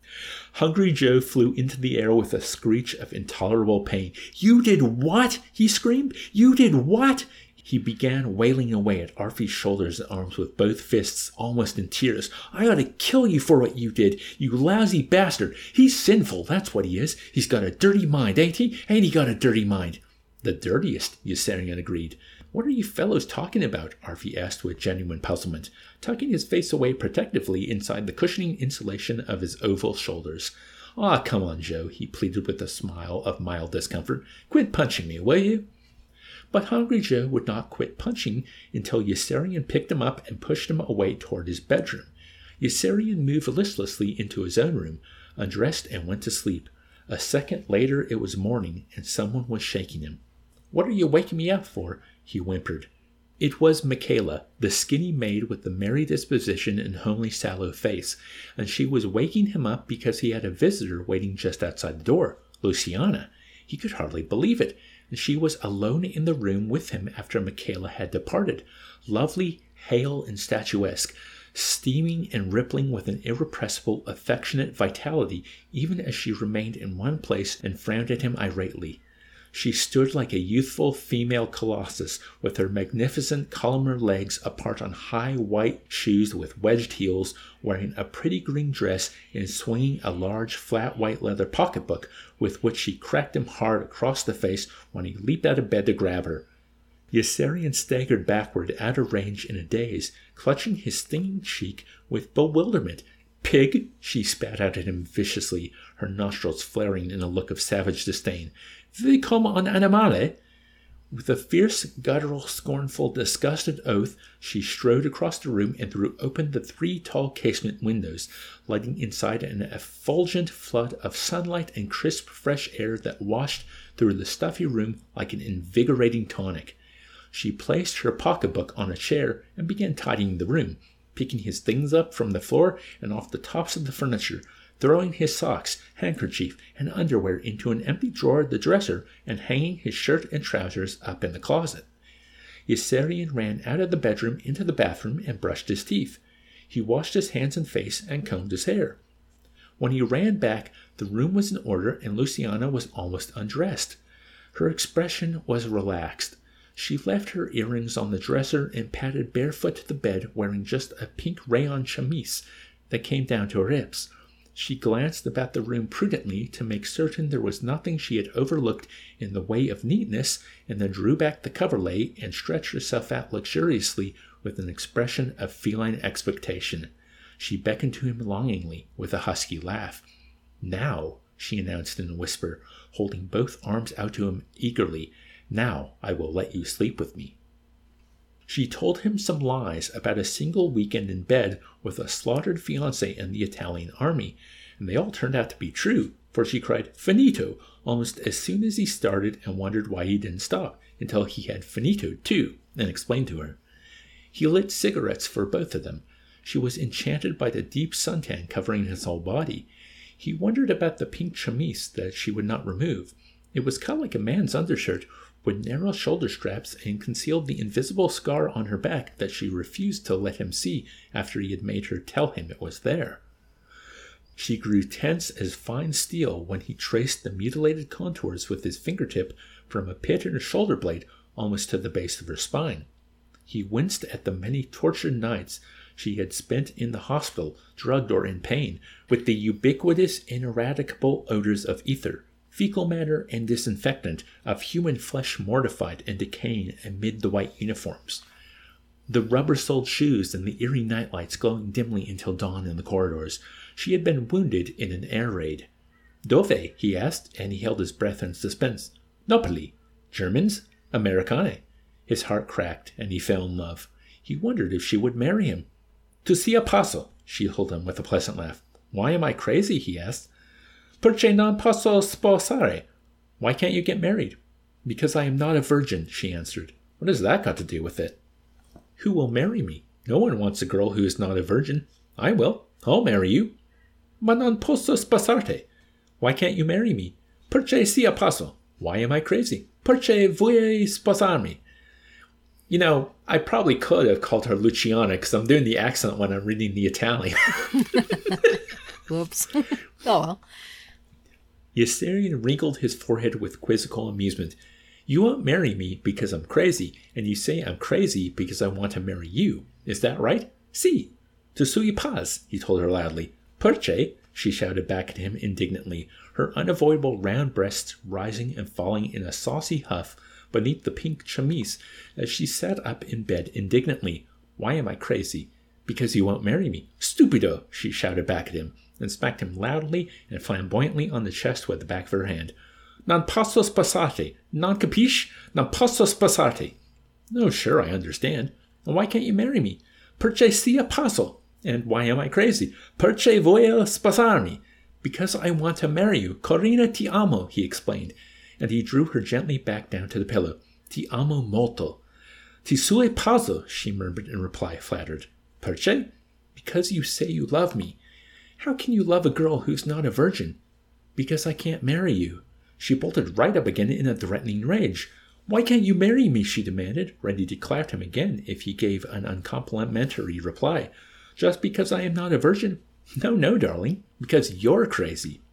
Speaker 2: Hungry Joe flew into the air with a screech of intolerable pain. You did what? He screamed. You did what? He began wailing away at Arfie's shoulders and arms with both fists, almost in tears. I ought to kill you for what you did, you lousy bastard. He's sinful, that's what he is. He's got a dirty mind, ain't he? Ain't he got a dirty mind? The dirtiest, Yossarian agreed. What are you fellows talking about? Arfie asked with genuine puzzlement, tucking his face away protectively inside the cushioning insulation of his oval shoulders. Ah, come on, Joe, he pleaded with a smile of mild discomfort. Quit punching me, will you? But Hungry Joe would not quit punching until Yossarian picked him up and pushed him away toward his bedroom. Yossarian moved listlessly into his own room, undressed and went to sleep. A second later it was morning, and someone was shaking him. What are you waking me up for? He whimpered. It was Michaela, the skinny maid with the merry disposition and homely sallow face, and she was waking him up because he had a visitor waiting just outside the door, Luciana. He could hardly believe it, and she was alone in the room with him after Michaela had departed, lovely, hale, and statuesque, steaming and rippling with an irrepressible, affectionate vitality, even as she remained in one place and frowned at him irately. She stood like a youthful female colossus, with her magnificent columnar legs apart on high white shoes with wedged heels, wearing a pretty green dress and swinging a large flat white leather pocketbook, with which she cracked him hard across the face when he leaped out of bed to grab her. Yossarian staggered backward out of range in a daze, clutching his stinging cheek with bewilderment. Pig! She spat out at him viciously, her nostrils flaring in a look of savage disdain. "Vi come un animale?" With a fierce, guttural, scornful, disgusted oath, she strode across the room and threw open the 3 tall casement windows, letting inside an effulgent flood of sunlight and crisp, fresh air that washed through the stuffy room like an invigorating tonic. She placed her pocketbook on a chair and began tidying the room, picking his things up from the floor and off the tops of the furniture, throwing his socks, handkerchief, and underwear into an empty drawer of the dresser, and hanging his shirt and trousers up in the closet. Yossarian ran out of the bedroom into the bathroom and brushed his teeth. He washed his hands and face and combed his hair. When he ran back, the room was in order and Luciana was almost undressed. Her expression was relaxed. She left her earrings on the dresser and padded barefoot to the bed, wearing just a pink rayon chemise that came down to her hips. She glanced about the room prudently to make certain there was nothing she had overlooked in the way of neatness, and then drew back the coverlet and stretched herself out luxuriously with an expression of feline expectation. She beckoned to him longingly with a husky laugh. "Now," she announced in a whisper, holding both arms out to him eagerly, "now I will let you sleep with me." She told him some lies about a single weekend in bed with a slaughtered fiancé in the Italian army, and they all turned out to be true, for she cried "finito" almost as soon as he started and wondered why he didn't stop until he had finitoed too, and explained to her. He lit cigarettes for both of them. She was enchanted by the deep suntan covering his whole body. He wondered about the pink chemise that she would not remove. It was cut like a man's undershirt, with narrow shoulder straps, and concealed the invisible scar on her back that she refused to let him see after he had made her tell him it was there. She grew tense as fine steel when he traced the mutilated contours with his fingertip from a pit in her shoulder blade almost to the base of her spine. He winced at the many tortured nights she had spent in the hospital, drugged or in pain, with the ubiquitous, ineradicable odors of ether, fecal matter, and disinfectant, of human flesh mortified and decaying amid the white uniforms. The rubber-soled shoes and the eerie nightlights glowing dimly until dawn in the corridors. She had been wounded in an air raid. "Dove?" he asked, and he held his breath in suspense. "Napoli. Germans? Americane." His heart cracked, and he fell in love. He wondered if she would marry him. "Tu sia pazzo," she told him with a pleasant laugh. "Why am I crazy?" he asked. "Perché non posso sposare?" "Why can't you get married?" "Because I am not a virgin," she answered. "What has that got to do with it?" "Who will marry me? No one wants a girl who is not a virgin." "I will. I'll marry you." "Ma non posso sposarti." "Why can't you marry me?" "Perché sia pazzo." "Why am I crazy?" "Perché vuoi sposarmi." You know, I probably could have called her Luciana because I'm doing the accent when I'm reading the Italian.
Speaker 1: Whoops. Oh well.
Speaker 2: Yossarian wrinkled his forehead with quizzical amusement. "You won't marry me because I'm crazy, and you say I'm crazy because I want to marry you. Is that right?" "Si. Tu sui paz," he told her loudly. "Perché?" she shouted back at him indignantly, her unavoidable round breasts rising and falling in a saucy huff beneath the pink chemise as she sat up in bed indignantly. "Why am I crazy?" "Because you won't marry me." "Stupido," she shouted back at him, and smacked him loudly and flamboyantly on the chest with the back of her hand. "Non posso sposarti. Non capisci? Non posso sposarti." "No, sure, I understand. And why can't you marry me?" "Perché sia pazzo." "And why am I crazy?" "Perché voglio sposarmi." "Because I want to marry you. Corina ti amo," he explained, and he drew her gently back down to the pillow. "Ti amo molto." "Ti sui pazzo," she murmured in reply, flattered. "Perché?" "Because you say you love me." "How can you love a girl who's not a virgin?" "Because I can't marry you." She bolted right up again in a threatening rage. "Why can't you marry me?" she demanded, ready to clout him again if he gave an uncomplimentary reply. "Just because I am not a virgin?" "No, no, darling, because you're crazy."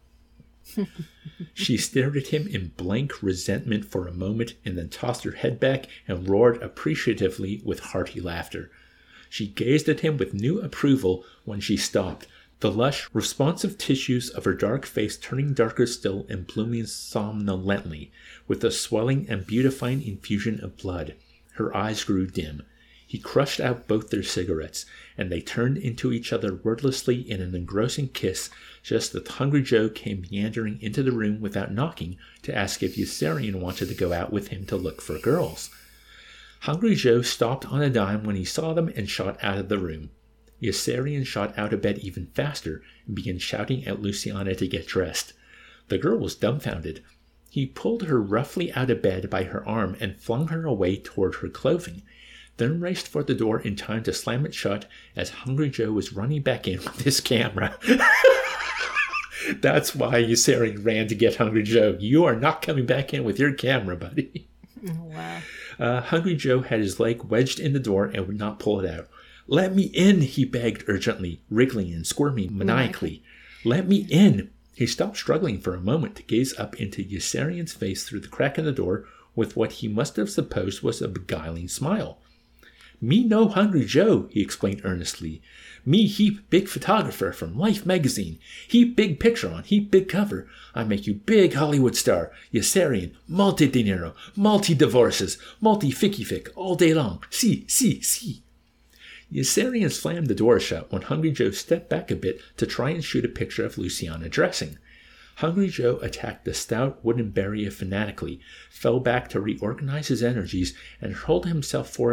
Speaker 2: She stared at him in blank resentment for a moment and then tossed her head back and roared appreciatively with hearty laughter. She gazed at him with new approval when she stopped, the lush, responsive tissues of her dark face turning darker still and blooming somnolently, with a swelling and beautifying infusion of blood. Her eyes grew dim. He crushed out both their cigarettes, and they turned into each other wordlessly in an engrossing kiss, just as Hungry Joe came meandering into the room without knocking to ask if Yossarian wanted to go out with him to look for girls. Hungry Joe stopped on a dime when he saw them and shot out of the room. Yossarian shot out of bed even faster and began shouting at Luciana to get dressed. The girl was dumbfounded. He pulled her roughly out of bed by her arm and flung her away toward her clothing, then raced for the door in time to slam it shut as Hungry Joe was running back in with his camera. That's why Yossarian ran to get Hungry Joe. "You are not coming back in with your camera, buddy."
Speaker 1: Wow.
Speaker 2: Hungry Joe had his leg wedged in the door and would not pull it out. "Let me in," he begged urgently, wriggling and squirming maniacally. "Let me in." He stopped struggling for a moment to gaze up into Yossarian's face through the crack in the door with what he must have supposed was a beguiling smile. "Me no Hungry Joe," he explained earnestly. "Me heap big photographer from Life magazine. Heap big picture on, heap big cover. I make you big Hollywood star. Yossarian, multi-dinero, multi-divorces, multi-ficky-fick, all day long. Si. Yossarian slammed the door shut when Hungry Joe stepped back a bit to try and shoot a picture of Luciana dressing. Hungry Joe attacked the stout wooden barrier fanatically, fell back to reorganize his energies, and hurled himself forward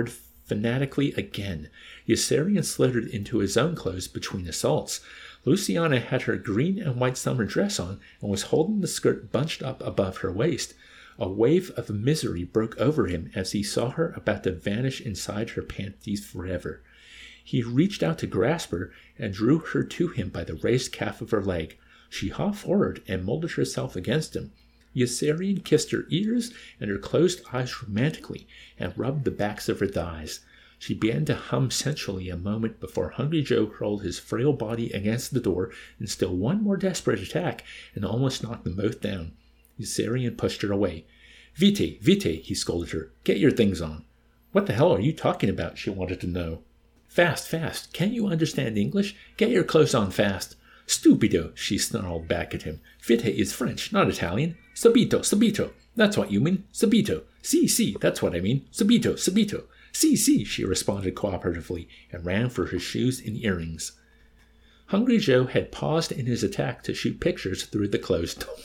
Speaker 2: fanatically again. Yossarian slithered into his own clothes between assaults. Luciana had her green and white summer dress on and was holding the skirt bunched up above her waist. A wave of misery broke over him as he saw her about to vanish inside her panties forever. He reached out to grasp her and drew her to him by the raised calf of her leg. She hopped forward and molded herself against him. Yossarian kissed her ears and her closed eyes romantically and rubbed the backs of her thighs. She began to hum sensually a moment before Hungry Joe hurled his frail body against the door in still one more desperate attack and almost knocked them both down. Yossarian pushed her away. Vite, Vite, he scolded her. Get your things on. What the hell are you talking about? She wanted to know. Fast, fast. Can't you understand English? Get your clothes on fast. Stupido, she snarled back at him. Vite is French, not Italian. Subito, subito. That's what you mean. Subito. Si, that's what I mean. Subito, subito. Si, she responded cooperatively and ran for her shoes and earrings. Hungry Joe had paused in his attack to shoot pictures through the closed door.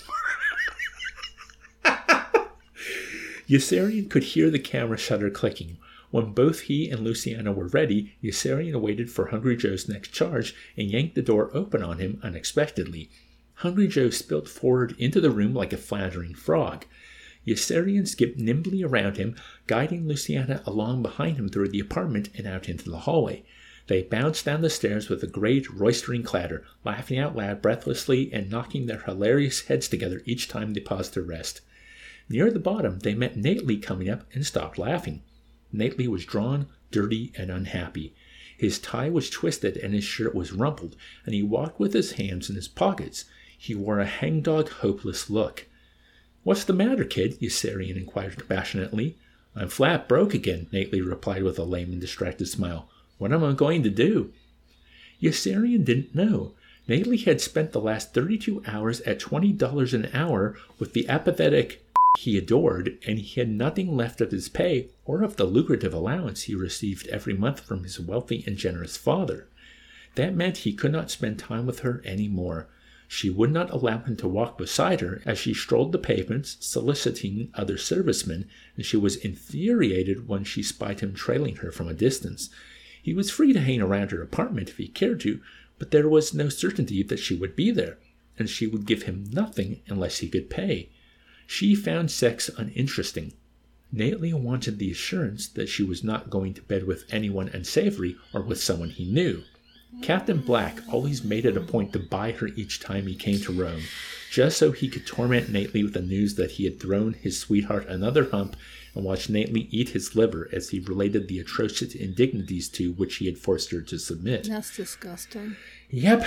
Speaker 2: Yossarian could hear the camera shutter clicking. When both he and Luciana were ready, Yossarian waited for Hungry Joe's next charge and yanked the door open on him unexpectedly. Hungry Joe spilled forward into the room like a floundering frog. Yossarian skipped nimbly around him, guiding Luciana along behind him through the apartment and out into the hallway. They bounced down the stairs with a great roistering clatter, laughing out loud breathlessly and knocking their hilarious heads together each time they paused to rest. Near the bottom, they met Nately coming up and stopped laughing. Nately was drawn, dirty, and unhappy. His tie was twisted and his shirt was rumpled, and he walked with his hands in his pockets. He wore a hangdog, hopeless look. What's the matter, kid? Yossarian inquired passionately. I'm flat broke again, Nately replied with a lame and distracted smile. What am I going to do? Yossarian didn't know. Nately had spent the last 32 hours at $20 an hour with the apathetic he adored, and he had nothing left of his pay or of the lucrative allowance he received every month from his wealthy and generous father. That meant he could not spend time with her any more. She would not allow him to walk beside her as she strolled the pavements, soliciting other servicemen, and she was infuriated when she spied him trailing her from a distance. He was free to hang around her apartment if he cared to, but there was no certainty that she would be there, and she would give him nothing unless he could pay. She found sex uninteresting. Nately wanted the assurance that she was not going to bed with anyone unsavory or with someone he knew. Captain Black always made it a point to buy her each time he came to Rome, just so he could torment Nately with the news that he had thrown his sweetheart another hump and watch Nately eat his liver as he related the atrocious indignities to which he had forced her to submit.
Speaker 1: That's disgusting.
Speaker 2: Yep.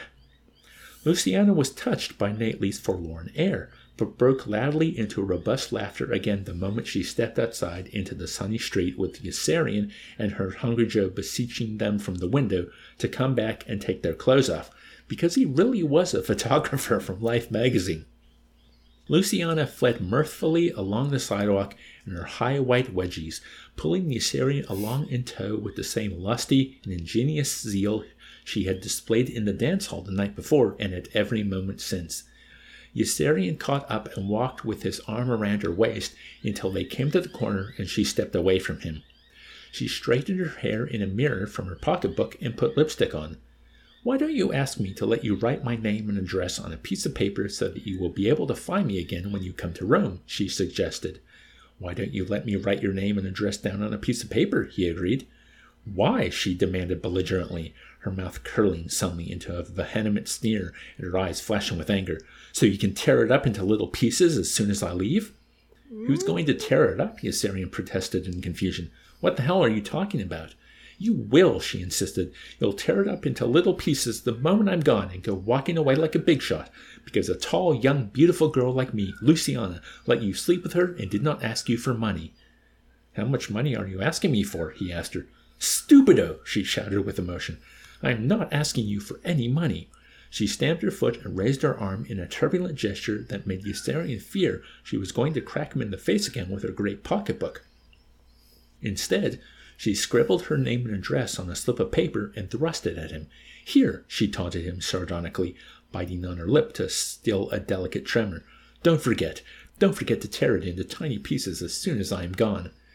Speaker 2: Luciana was touched by Nately's forlorn air, but broke loudly into robust laughter again the moment she stepped outside into the sunny street with Yossarian and her Hungry Joe beseeching them from the window to come back and take their clothes off, because he really was a photographer from Life magazine. Luciana fled mirthfully along the sidewalk in her high white wedgies, pulling Yossarian along in tow with the same lusty and ingenious zeal she had displayed in the dance hall the night before and at every moment since. Yossarian caught up and walked with his arm around her waist until they came to the corner and she stepped away from him. She straightened her hair in a mirror from her pocketbook and put lipstick on. Why don't you ask me to let you write my name and address on a piece of paper so that you will be able to find me again when you come to Rome, she suggested. Why don't you let me write your name and address down on a piece of paper, he agreed. Why, she demanded belligerently, her mouth curling suddenly into a vehement sneer and her eyes flashing with anger. So you can tear it up into little pieces as soon as I leave? Who's going to tear it up? Yossarian protested in confusion. What the hell are you talking about? You will, she insisted. You'll tear it up into little pieces the moment I'm gone and go walking away like a big shot, because a tall, young, beautiful girl like me, Luciana, let you sleep with her and did not ask you for money. How much money are you asking me for? He asked her. Stupido, she shouted with emotion. I am not asking you for any money. She stamped her foot and raised her arm in a turbulent gesture that made Yossarian fear she was going to crack him in the face again with her great pocketbook. Instead, she scribbled her name and address on a slip of paper and thrust it at him. Here, she taunted him sardonically, biting on her lip to still a delicate tremor. Don't forget to tear it into tiny pieces as soon as I am gone.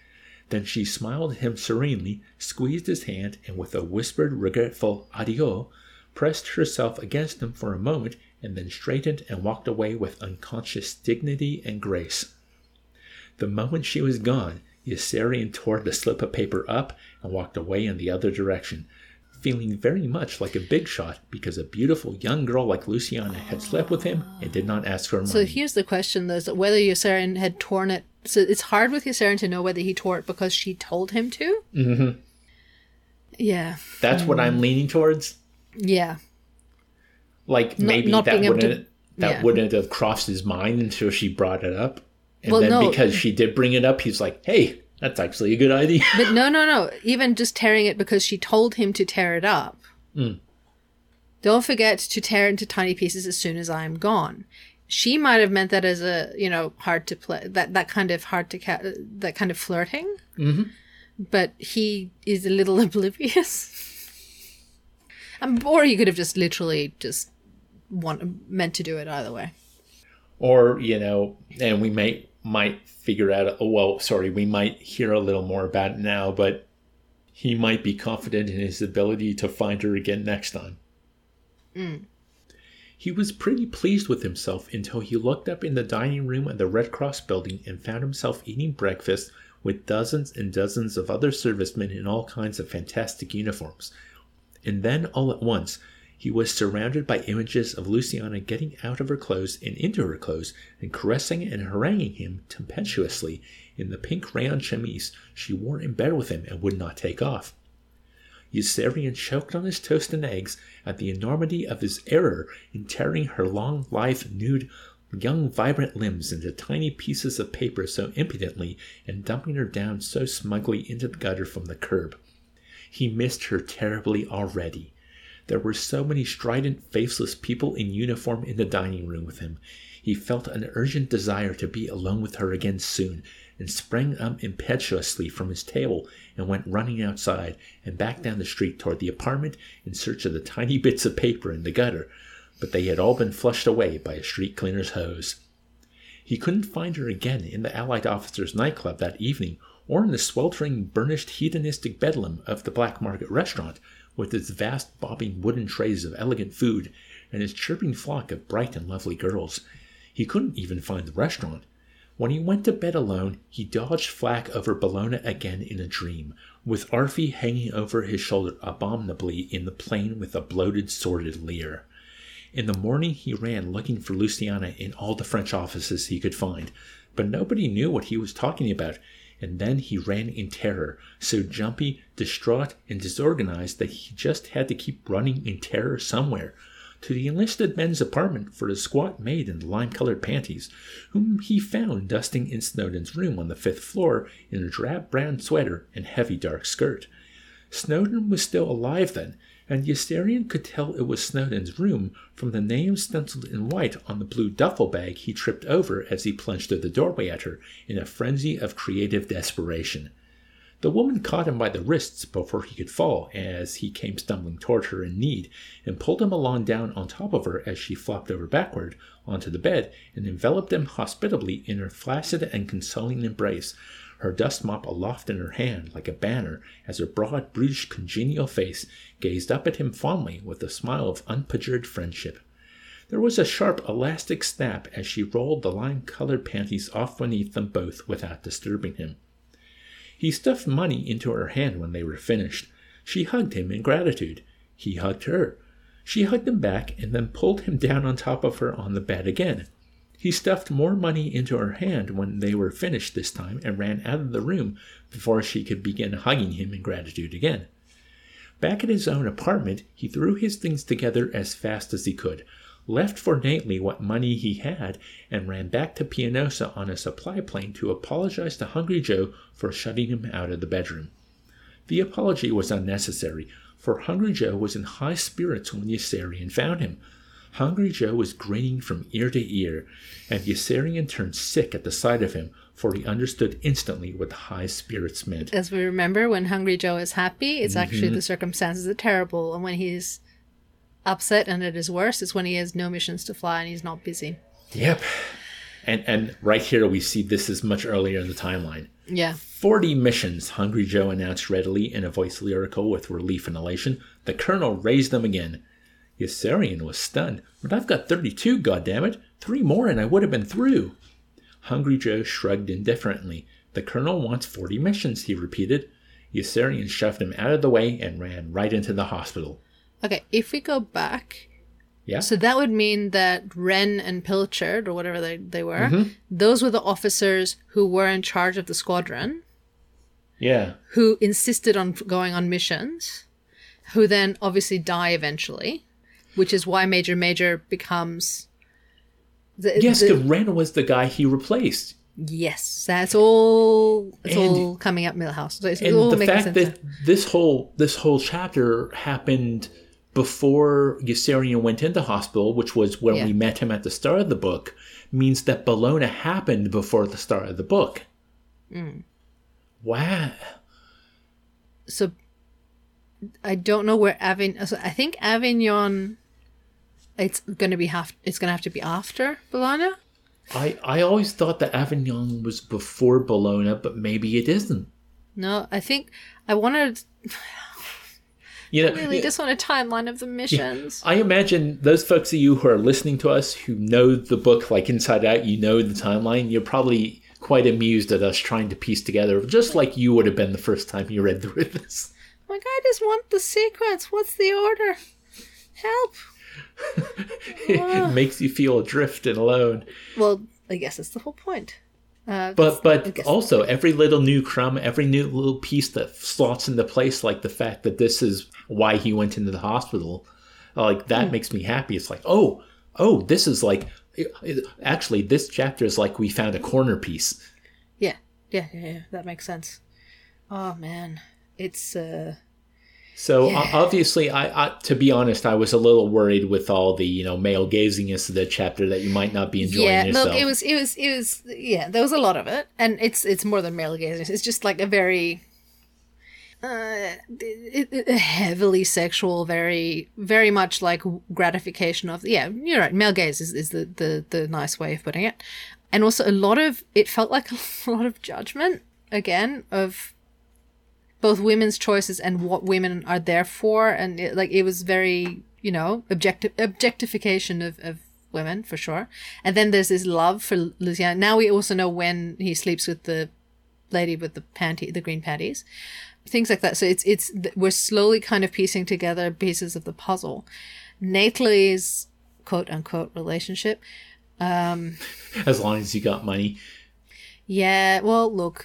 Speaker 2: Then she smiled at him serenely, squeezed his hand, and with a whispered, regretful adieu, pressed herself against him for a moment, and then straightened and walked away with unconscious dignity and grace. The moment she was gone, Yossarian tore the slip of paper up and walked away in the other direction, feeling very much like a big shot because a beautiful young girl like Luciana had slept with him and did not ask for money.
Speaker 1: So here's the question, though, is whether Yossarian had torn it. So it's hard with Yossarian to know whether he tore it because she told him to.
Speaker 2: Mm-hmm.
Speaker 1: Yeah.
Speaker 2: That's what I'm leaning towards.
Speaker 1: Yeah.
Speaker 2: Like maybe
Speaker 1: not
Speaker 2: that
Speaker 1: being able
Speaker 2: wouldn't
Speaker 1: to- yeah.
Speaker 2: wouldn't have crossed his mind until she brought it up. And
Speaker 1: Well,
Speaker 2: then
Speaker 1: no.
Speaker 2: because she did bring it up, he's like, hey, that's actually a good idea.
Speaker 1: But no. Even just tearing it because she told him to tear it up.
Speaker 2: Mm.
Speaker 1: Don't forget to tear into tiny pieces as soon as I'm gone. She might have meant that as a, hard to play, that kind of that kind of flirting.
Speaker 2: Mm-hmm.
Speaker 1: But he is a little oblivious. Or he could have just literally just meant to do it either way.
Speaker 2: Or, and we might figure out, we might hear a little more about it now, but he might be confident in his ability to find her again next time.
Speaker 1: Mm.
Speaker 2: He was pretty pleased with himself until he looked up in the dining room at the Red Cross building and found himself eating breakfast with dozens and dozens of other servicemen in all kinds of fantastic uniforms. And then, all at once, he was surrounded by images of Luciana getting out of her clothes and into her clothes and caressing and haranguing him tempestuously in the pink rayon chemise she wore in bed with him and would not take off. Yossarian choked on his toast and eggs at the enormity of his error in tearing her long, lithe, nude, young, vibrant limbs into tiny pieces of paper so impudently and dumping her down so smugly into the gutter from the curb. He missed her terribly already. There were so many strident, faceless people in uniform in the dining room with him. He felt an urgent desire to be alone with her again soon, and sprang up impetuously from his table and went running outside and back down the street toward the apartment in search of the tiny bits of paper in the gutter, but they had all been flushed away by a street cleaner's hose. He couldn't find her again in the Allied officers' nightclub that evening, or in the sweltering, burnished, hedonistic bedlam of the Black Market restaurant, with its vast bobbing wooden trays of elegant food and its chirping flock of bright and lovely girls. He couldn't even find the restaurant. When he went to bed alone, he dodged Flack over Bologna again in a dream, with Arfie hanging over his shoulder abominably in the plain with a bloated, sordid leer. In the morning he ran looking for Luciana in all the French offices he could find, but nobody knew what he was talking about, and then he ran in terror, so jumpy, distraught, and disorganized that he just had to keep running in terror somewhere, to the enlisted men's apartment for the squat maid in the lime-colored panties, whom he found dusting in Snowdon's room on the 5th floor in a drab brown sweater and heavy dark skirt. Snowdon was still alive then, and Yossarian could tell it was Snowdon's room from the name stenciled in white on the blue duffel bag he tripped over as he plunged through the doorway at her in a frenzy of creative desperation. The woman caught him by the wrists before he could fall as he came stumbling toward her in need, and pulled him along down on top of her as she flopped over backward onto the bed and enveloped him hospitably in her flaccid and consoling embrace, her dust mop aloft in her hand like a banner as her broad, brutish, congenial face gazed up at him fondly with a smile of unperjured friendship. There was a sharp, elastic snap as she rolled the lime-colored panties off beneath them both without disturbing him. He stuffed money into her hand when they were finished. She hugged him in gratitude. He hugged her. She hugged him back and then pulled him down on top of her on the bed again. He stuffed more money into her hand when they were finished this time and ran out of the room before she could begin hugging him in gratitude again. Back at his own apartment, he threw his things together as fast as he could, left for Nately what money he had, and ran back to Pianosa on a supply plane to apologize to Hungry Joe for shutting him out of the bedroom. The apology was unnecessary, for Hungry Joe was in high spirits when Yossarian found him. Hungry Joe was grinning from ear to ear, and Yossarian turned sick at the sight of him, for he understood instantly what high spirits meant.
Speaker 1: As we remember, when Hungry Joe is happy, it's actually the circumstances are terrible, and when he's upset and at his worst, it's when he has no missions to fly and he's not busy.
Speaker 2: Yep. And right here we see this is much earlier in the timeline.
Speaker 1: Yeah.
Speaker 2: 40 missions, Hungry Joe announced readily in a voice lyrical with relief and elation. The colonel raised them again. Yossarian was stunned. But I've got 32, goddammit. 3 more and I would have been through. Hungry Joe shrugged indifferently. The colonel wants 40 missions, he repeated. Yossarian shoved him out of the way and ran right into the hospital.
Speaker 1: Okay, if we go back...
Speaker 2: Yeah.
Speaker 1: So that would mean that Wren and Pilchard, or whatever they were, those were the officers who were in charge of the squadron.
Speaker 2: Yeah.
Speaker 1: Who insisted on going on missions, who then obviously die eventually, which is why Major becomes...
Speaker 2: Yes, because Wren was the guy he replaced.
Speaker 1: Yes, that's all. It's all coming up Milhouse. So it's all
Speaker 2: the fact that this whole chapter happened before Yossarian went into hospital, which was when we met him at the start of the book, means that Bologna happened before the start of the book.
Speaker 1: Mm.
Speaker 2: Wow.
Speaker 1: So I don't know where Avignon. So I think Avignon. It's going to have to be after Bologna.
Speaker 2: I always thought that Avignon was before Bologna, but maybe it isn't.
Speaker 1: No, I think I wanted. Really just want a timeline of the missions.
Speaker 2: I imagine those folks of you who are listening to us who know the book like inside out, you know the timeline, you're probably quite amused at us trying to piece together, just like you would have been the first time you read through this.
Speaker 1: Like, I just want the sequence. What's the order? Help.
Speaker 2: It makes you feel adrift and alone.
Speaker 1: Well, I guess that's the whole point.
Speaker 2: But also, every little new crumb, every new little piece that slots into place, like the fact that this is why he went into the hospital, like that makes me happy. It's like, oh, this is like, actually, this chapter is like we found a corner piece.
Speaker 1: Yeah. That makes sense. Oh, man. It's...
Speaker 2: So obviously, I to be honest, I was a little worried with all the male gaziness of the chapter that you might not be enjoying yourself.
Speaker 1: Look, it was there was a lot of it, and it's more than male gaziness. It's just like a very heavily sexual, very very much like gratification of you're right. Male gaze is the nice way of putting it, and also it felt like a lot of judgment again of both women's choices and what women are there for. And it was very, objectification of women for sure. And then there's this love for Luciana. Now we also know when he sleeps with the lady with the green panties, things like that. So we're slowly kind of piecing together pieces of the puzzle. Nately's quote unquote relationship.
Speaker 2: As long as you got money.
Speaker 1: Yeah, well, look,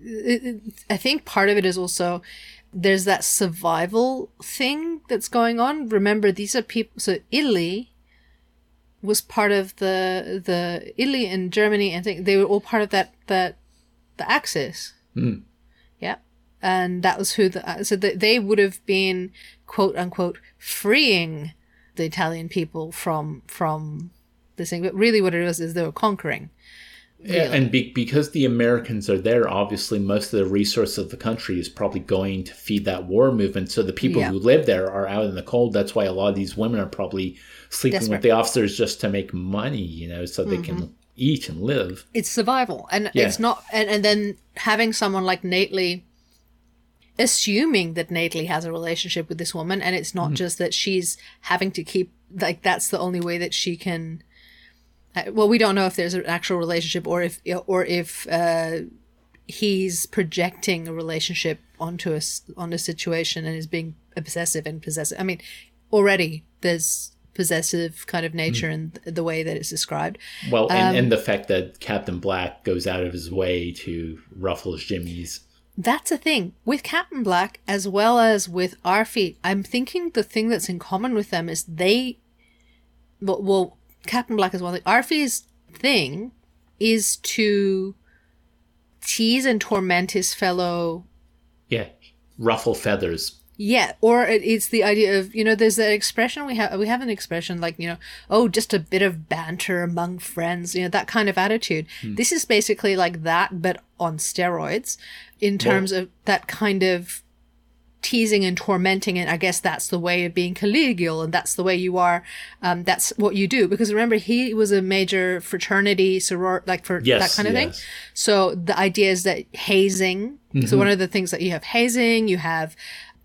Speaker 1: I think part of it is also there's that survival thing that's going on. Remember, these are people. So Italy was part of the Italy and Germany, and they were all part of the Axis.
Speaker 2: Mm.
Speaker 1: Yeah, and that was so they would have been quote unquote freeing the Italian people from this thing, but really what it was is they were conquering. Really.
Speaker 2: Yeah, and because the Americans are there, obviously most of the resource of the country is probably going to feed that war movement. So the people who live there are out in the cold. That's why a lot of these women are probably sleeping with the officers just to make money, so they can eat and live.
Speaker 1: It's survival. And it's not, and then having someone like Nately, assuming that Nately has a relationship with this woman, and it's not just that she's having to keep, like, that's the only way that she can... Well, we don't know if there's an actual relationship or if he's projecting a relationship on a situation and is being obsessive and possessive. I mean, already there's possessive kind of nature in the way that it's described.
Speaker 2: Well, and the fact that Captain Black goes out of his way to ruffle his jimmies.
Speaker 1: That's a thing. With Captain Black as well as with Arfie, I'm thinking the thing that's in common with them is well, Captain Black is one thing. Arfie's thing is to tease and torment his fellow...
Speaker 2: Yeah, ruffle feathers.
Speaker 1: Yeah, or it's the idea of, there's that expression we have an expression like, just a bit of banter among friends, that kind of attitude. This is basically like that, but on steroids, in terms of that kind of teasing and tormenting, and I guess that's the way of being collegial, and that's the way you are. That's what you do. Because remember, he was a major fraternity soror, like for that kind of thing. So the idea is that hazing. So one of the things that you have hazing, you have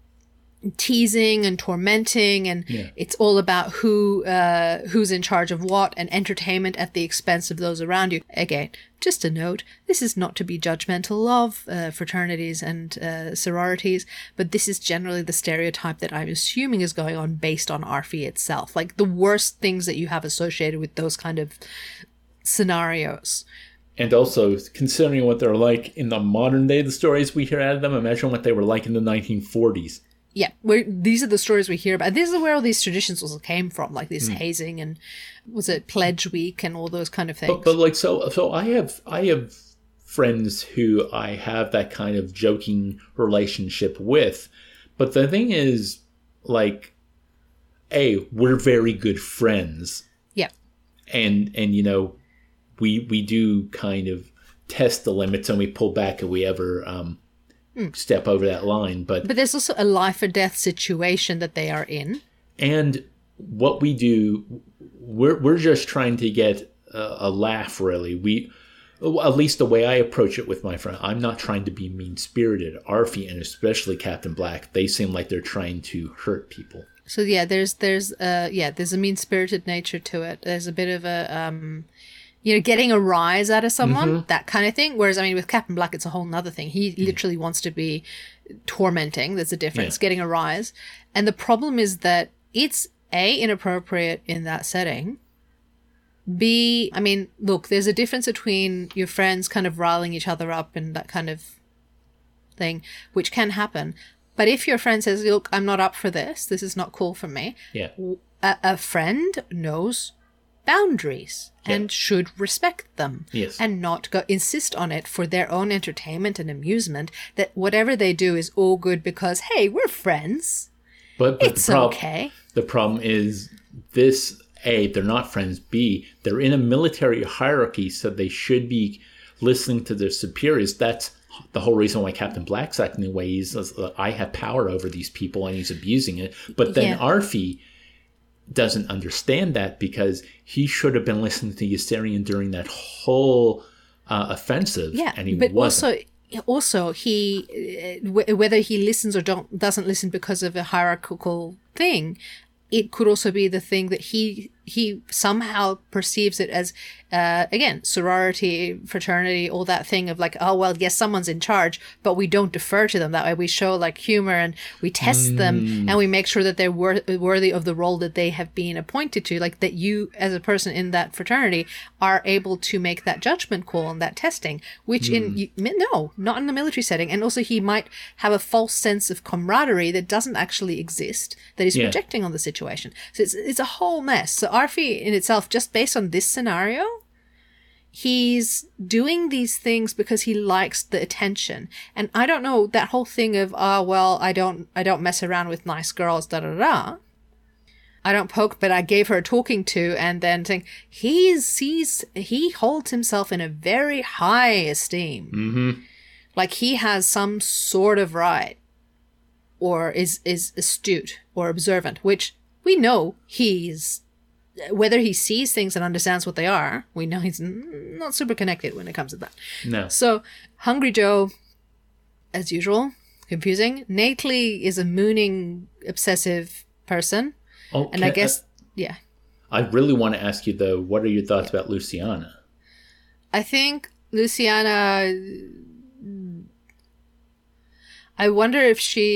Speaker 1: teasing and tormenting, and it's all about who's in charge of what, and entertainment at the expense of those around you. Again, just a note, this is not to be judgmental of fraternities and sororities, but this is generally the stereotype that I'm assuming is going on based on ARFI itself. Like the worst things that you have associated with those kind of scenarios.
Speaker 2: And also, considering what they're like in the modern day, the stories we hear out of them, imagine what they were like in the 1940s.
Speaker 1: Yeah, these are the stories we hear about. This is where all these traditions also came from, like this hazing and was it Pledge Week and all those kind of things.
Speaker 2: But like so I have friends who I have that kind of joking relationship with. But the thing is, like, we're very good friends. Yeah. And you know, we do kind of test the limits and we pull back if we ever step over that line. But
Speaker 1: there's also a life or death situation that they are in.
Speaker 2: And what we do, we're just trying to get a laugh, really. At least the way I approach it with my friend, I'm not trying to be mean-spirited. ARFI, and especially Captain Black, they seem like they're trying to hurt people. So
Speaker 1: yeah, there's a mean-spirited nature to it. There's a bit of a getting a rise out of someone, that kind of thing. Whereas, I mean, with Captain Black, it's a whole nother thing. He literally wants to be tormenting. There's a difference, getting a rise. And the problem is that it's A, inappropriate in that setting. B, I mean, look, there's a difference between your friends kind of riling each other up and that kind of thing, which can happen. But if your friend says, look, I'm not up for this is not cool for me. Yeah. A friend knows boundaries and should respect them and not insist on it for their own entertainment and amusement, that whatever they do is all good because, hey, we're friends. But it's okay.
Speaker 2: The problem is this, A, they're not friends. B, they're in a military hierarchy, so they should be listening to their superiors. That's the whole reason why Captain Black's acting the way he's. I have power over these people and he's abusing it. But then ARFI doesn't understand that because he should have been listening to Yossarian during that whole offensive, and he wasn't.
Speaker 1: Also, he whether he listens or doesn't listen because of a hierarchical thing, it could also be the thing that he somehow perceives it as, again, sorority, fraternity, all that thing of like, oh, well, yes, someone's in charge, but we don't defer to them. That way we show like humor and we test them and we make sure that they're worthy of the role that they have been appointed to. Like that you, as a person in that fraternity, are able to make that judgment call and that testing, which not in the military setting. And also he might have a false sense of camaraderie that doesn't actually exist, that he's projecting on the situation. So it's a whole mess. So ARFI in itself, just based on this scenario, he's doing these things because he likes the attention. And I don't know, that whole thing of, I don't mess around with nice girls, da-da-da. I don't poke, but I gave her a talking to, and then think he holds himself in a very high esteem. Mm-hmm. Like he has some sort of right, or is astute or observant, which we know whether he sees things and understands what they are, we know he's not super connected when it comes to that. No. So, Hungry Joe, as usual, confusing. Nately is a mooning, obsessive person. Oh, and I guess,
Speaker 2: I really want to ask you, though, what are your thoughts about Luciana?
Speaker 1: I think Luciana, I wonder if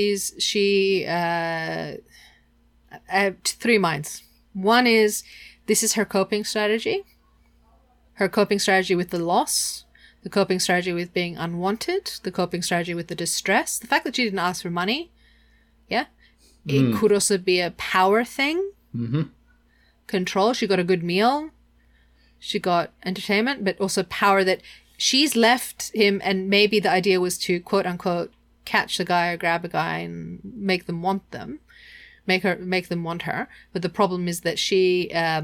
Speaker 1: I have 3 minds. One is, this is her coping strategy. Her coping strategy with the loss. The coping strategy with being unwanted. The coping strategy with the distress. The fact that she didn't ask for money. Yeah. It could also be a power thing. Mm-hmm. Control. She got a good meal. She got entertainment, but also power that she's left him, and maybe the idea was to, quote unquote, catch the guy or grab a guy and make them want them. Make them want her. But the problem is that she got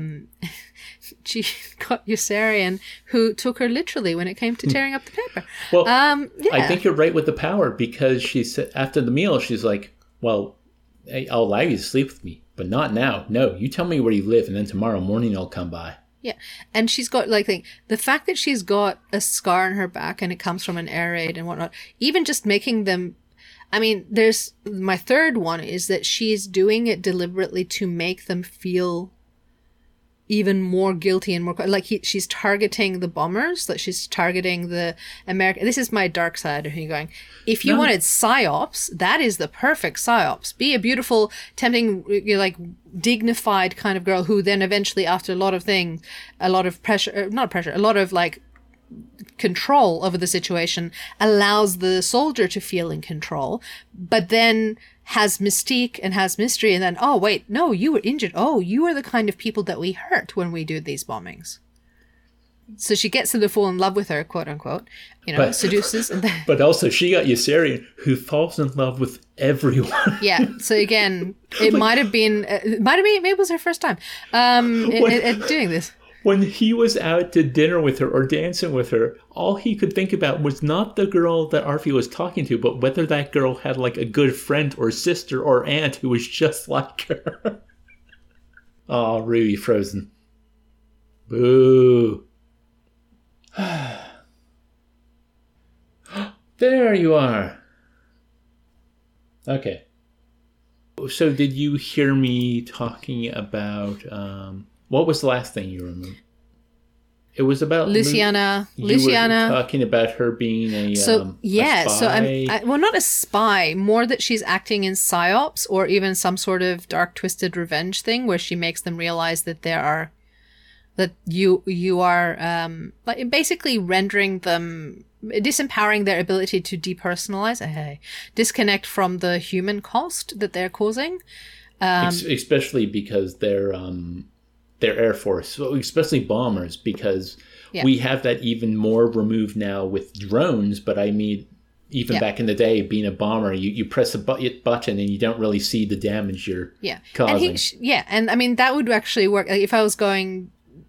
Speaker 1: Yossarian, who took her literally when it came to tearing up the paper.
Speaker 2: Well, I think you're right with the power, because she said after the meal, she's like, well, I'll allow you to sleep with me, but not now. No, you tell me where you live, and then tomorrow morning I'll come by.
Speaker 1: Yeah. And she's got, like, the fact that she's got a scar on her back and it comes from an air raid and whatnot, even just making them, I mean, there's, my third one is that she's doing it deliberately to make them feel even more guilty and more, like, she's targeting the bombers, like she's targeting the American. This is my dark side of you going, if you wanted psyops, that is the perfect psyops. Be a beautiful, tempting, like, dignified kind of girl who then eventually, after a lot of things, a lot of pressure, not pressure, a lot of, like, control over the situation, allows the soldier to feel in control, but then has mystique and has mystery, and then, oh wait, no, you were injured. Oh, you are the kind of people that we hurt when we do these bombings. So she gets them to fall in love with her, quote unquote, seduces. And then,
Speaker 2: but also she got Yossarian, who falls in love with everyone.
Speaker 1: Yeah. So again, it might have been, maybe it was her first time at doing this.
Speaker 2: When he was out to dinner with her or dancing with her, all he could think about was not the girl that Arfi was talking to, but whether that girl had, like, a good friend or sister or aunt who was just like her. Oh, Ruby frozen. Boo. There you are. Okay. So did you hear me talking about... what was the last thing you remember? It was about
Speaker 1: Luciana.
Speaker 2: You were talking about her being a
Speaker 1: yeah.
Speaker 2: a spy.
Speaker 1: So well, not a spy. More that she's acting in psyops or even some sort of dark, twisted revenge thing where she makes them realize that you are like basically rendering them, disempowering their ability to depersonalize, disconnect from the human cost that they're causing.
Speaker 2: Especially because they're Air Force, so especially bombers, because we have that even more removed now with drones. But I mean, even back in the day, being a bomber, you press a button and you don't really see the damage you're causing.
Speaker 1: And I mean, that would actually work. Like, if I was going...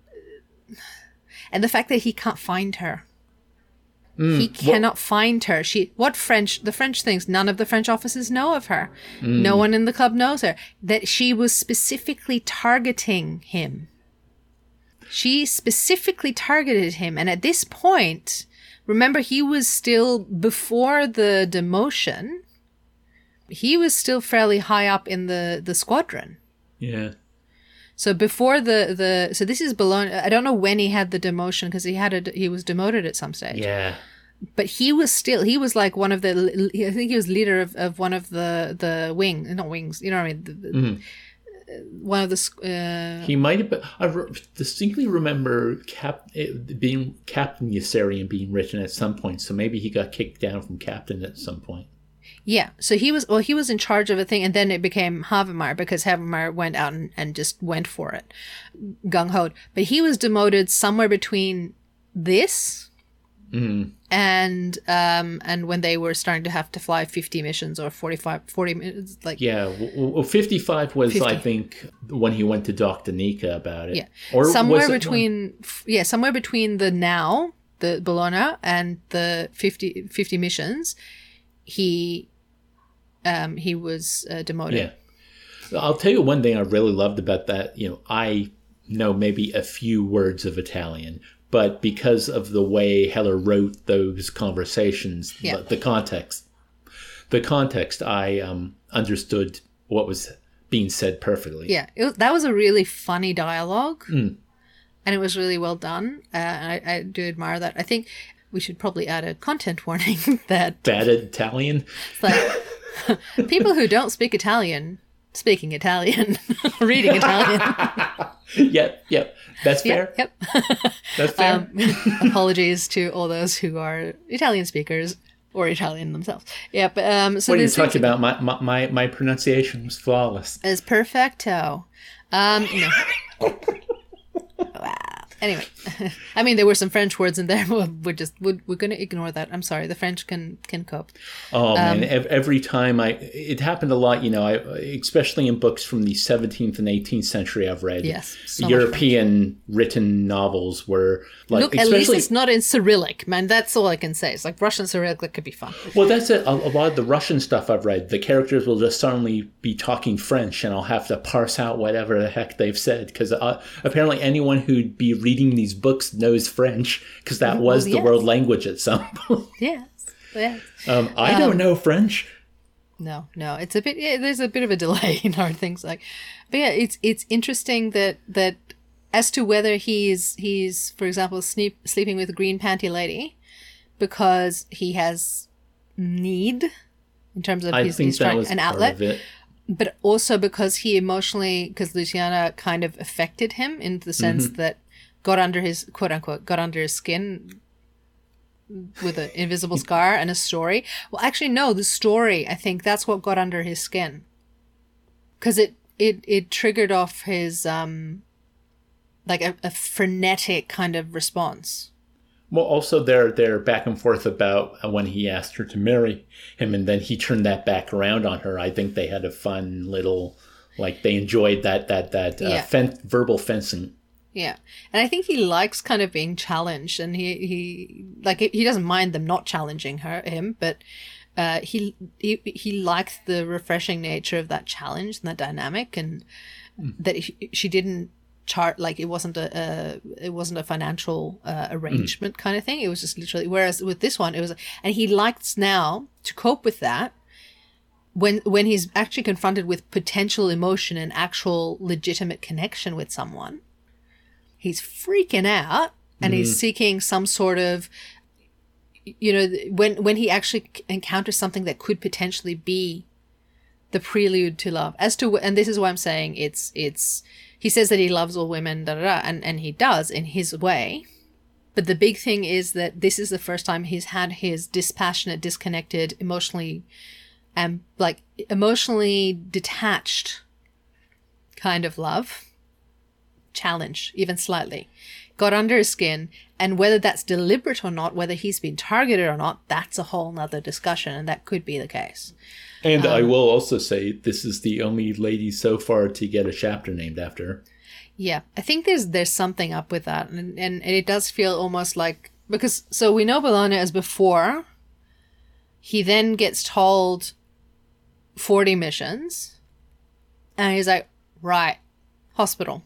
Speaker 1: And the fact that he can't find her. He cannot find her. The French things, none of the French officers know of her. No one in the club knows her. That she was specifically targeting him. She specifically targeted him. And at this point, remember, he was still, before the demotion, he was still fairly high up in the squadron.
Speaker 2: Yeah.
Speaker 1: So before so this is below, I don't know when he had the demotion, because he was demoted at some stage.
Speaker 2: Yeah.
Speaker 1: But he was like one of the, I think he was leader of one of the not wings, you know what I mean? One of the,
Speaker 2: he might have been, I distinctly remember being Captain Yossarian being written at some point. So maybe he got kicked down from captain at some point.
Speaker 1: Yeah, so he was in charge of a thing, and then it became Havemeyer, because Havemeyer went out and just went for it, gung-ho. But he was demoted somewhere between this and when they were starting to have to fly 50 missions or 40 minutes, like...
Speaker 2: Yeah, well, 55 was, 50. I think, when he went to Dr. Nika about it.
Speaker 1: Yeah,
Speaker 2: or
Speaker 1: somewhere between the now, the Bologna, and the 50 missions, he was demoted.
Speaker 2: Yeah. I'll tell you one thing I really loved about that. I know maybe a few words of Italian, but because of the way Heller wrote those conversations, the context, I understood what was being said perfectly.
Speaker 1: Yeah, that was a really funny dialogue, and it was really well done. I do admire that. I think we should probably add a content warning that...
Speaker 2: Bad Italian?
Speaker 1: Like, people who don't speak Italian, speaking Italian, reading Italian.
Speaker 2: Yep. That's fair.
Speaker 1: Yep.
Speaker 2: That's fair.
Speaker 1: Apologies to all those who are Italian speakers or Italian themselves. Yep. So
Speaker 2: what are you talking about? My pronunciation was flawless.
Speaker 1: It's perfecto. No. Wow. Anyway. I mean, there were some French words in there. We're going to ignore that. I'm sorry. The French can cope.
Speaker 2: Oh man! Every time it happened a lot. Especially in books from the 17th and 18th century. I've read
Speaker 1: so
Speaker 2: European written novels where
Speaker 1: look. At least it's not in Cyrillic, man. That's all I can say. It's like Russian Cyrillic. That could be fun.
Speaker 2: Well, that's it. A lot of the Russian stuff I've read, the characters will just suddenly be talking French, and I'll have to parse out whatever the heck they've said because apparently anyone who'd be reading these books knows French because that was the world language at some point.
Speaker 1: Yes.
Speaker 2: I don't know French.
Speaker 1: No, it's a bit. Yeah, there's a bit of a delay in our things but yeah, it's interesting that as to whether he's for example sleeping with a green panty lady because he has need in terms of he's trying an outlet. But also because because Luciana kind of affected him in the sense that got under his, quote unquote, got under his skin with an invisible scar and a story. Well, actually, no, the story, I think that's what got under his skin. Because it triggered off his, like a frenetic kind of response.
Speaker 2: Well, also they're back and forth about when he asked her to marry him, and then he turned that back around on her. I think they had a fun little, they enjoyed that verbal fencing.
Speaker 1: Yeah, and I think he likes kind of being challenged, and he doesn't mind them not challenging him, but he likes the refreshing nature of that challenge and that dynamic, and that she didn't. It wasn't a financial arrangement kind of thing. It was just literally. Whereas with this one, it was, and he likes now to cope with that when he's actually confronted with potential emotion and actual legitimate connection with someone. He's freaking out and he's seeking some sort of, when he actually encounters something that could potentially be the prelude to love. And this is why I'm saying it's. He says that he loves all women, and he does in his way. But the big thing is that this is the first time he's had his dispassionate, disconnected, emotionally detached kind of love challenge, even slightly. Got under his skin, and whether that's deliberate or not, whether he's been targeted or not, that's a whole nother discussion, and that could be the case.
Speaker 2: And I will also say this is the only lady so far to get a chapter named after her.
Speaker 1: Yeah, I think there's something up with that, and it does feel almost like, because so we know Bologna as before. He then gets told 40 missions, and he's like, right, hospital.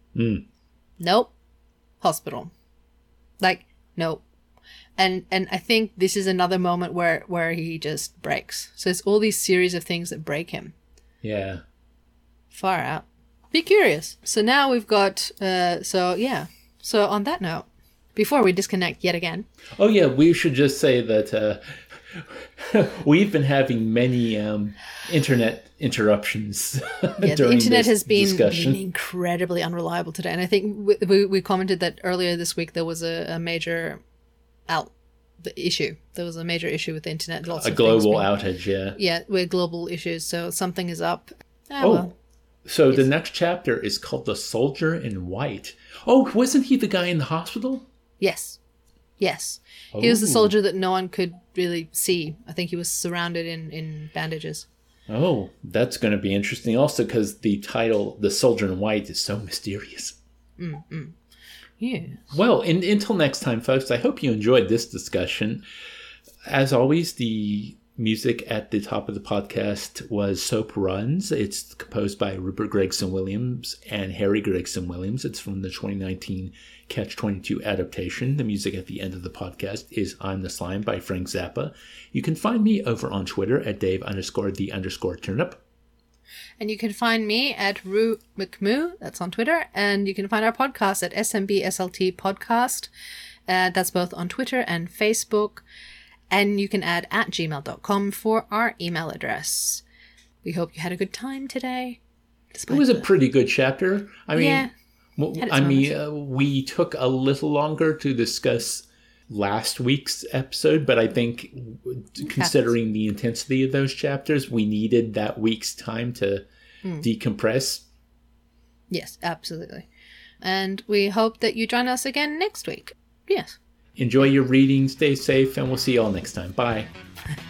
Speaker 1: Nope, hospital. Nope. And I think this is another moment where he just breaks. So it's all these series of things that break him.
Speaker 2: Yeah.
Speaker 1: Far out. Be curious. So now we've got, So on that note, before we disconnect yet again.
Speaker 2: Oh yeah, we should just say that we've been having many internet interruptions.
Speaker 1: Yeah, the internet has been incredibly unreliable today. And I think we commented that earlier this week there was a major issue. There was a major issue with the internet. Lots of
Speaker 2: global outage, yeah.
Speaker 1: Yeah, with global issues. So something is up.
Speaker 2: So the next chapter is called The Soldier in White. Oh, wasn't he the guy in the hospital?
Speaker 1: Yes. He was the soldier that no one could really see. I think he was surrounded in bandages.
Speaker 2: Oh, that's going to be interesting also because the title, The Soldier in White, is so mysterious.
Speaker 1: Yeah.
Speaker 2: Well, until next time, folks, I hope you enjoyed this discussion. As always, the music at the top of the podcast was Soap Runs. It's composed by Rupert Gregson Williams and Harry Gregson Williams. It's from the 2019 Catch-22 adaptation. The music at the end of the podcast is I'm the Slime by Frank Zappa. You can find me over on Twitter at Dave_the_turnip.
Speaker 1: And you can find me at Rue McMoo. That's on Twitter. And you can find our podcast at SMBSLT Podcast. That's both on Twitter and Facebook. And you can add at gmail.com for our email address. We hope you had a good time today.
Speaker 2: It was a pretty good chapter. We took a little longer to discuss last week's episode, but I think considering the intensity of those chapters, we needed that week's time to decompress.
Speaker 1: Yes, absolutely. And we hope that you join us again next week. Yes.
Speaker 2: Enjoy your reading, stay safe, and we'll see you all next time. Bye.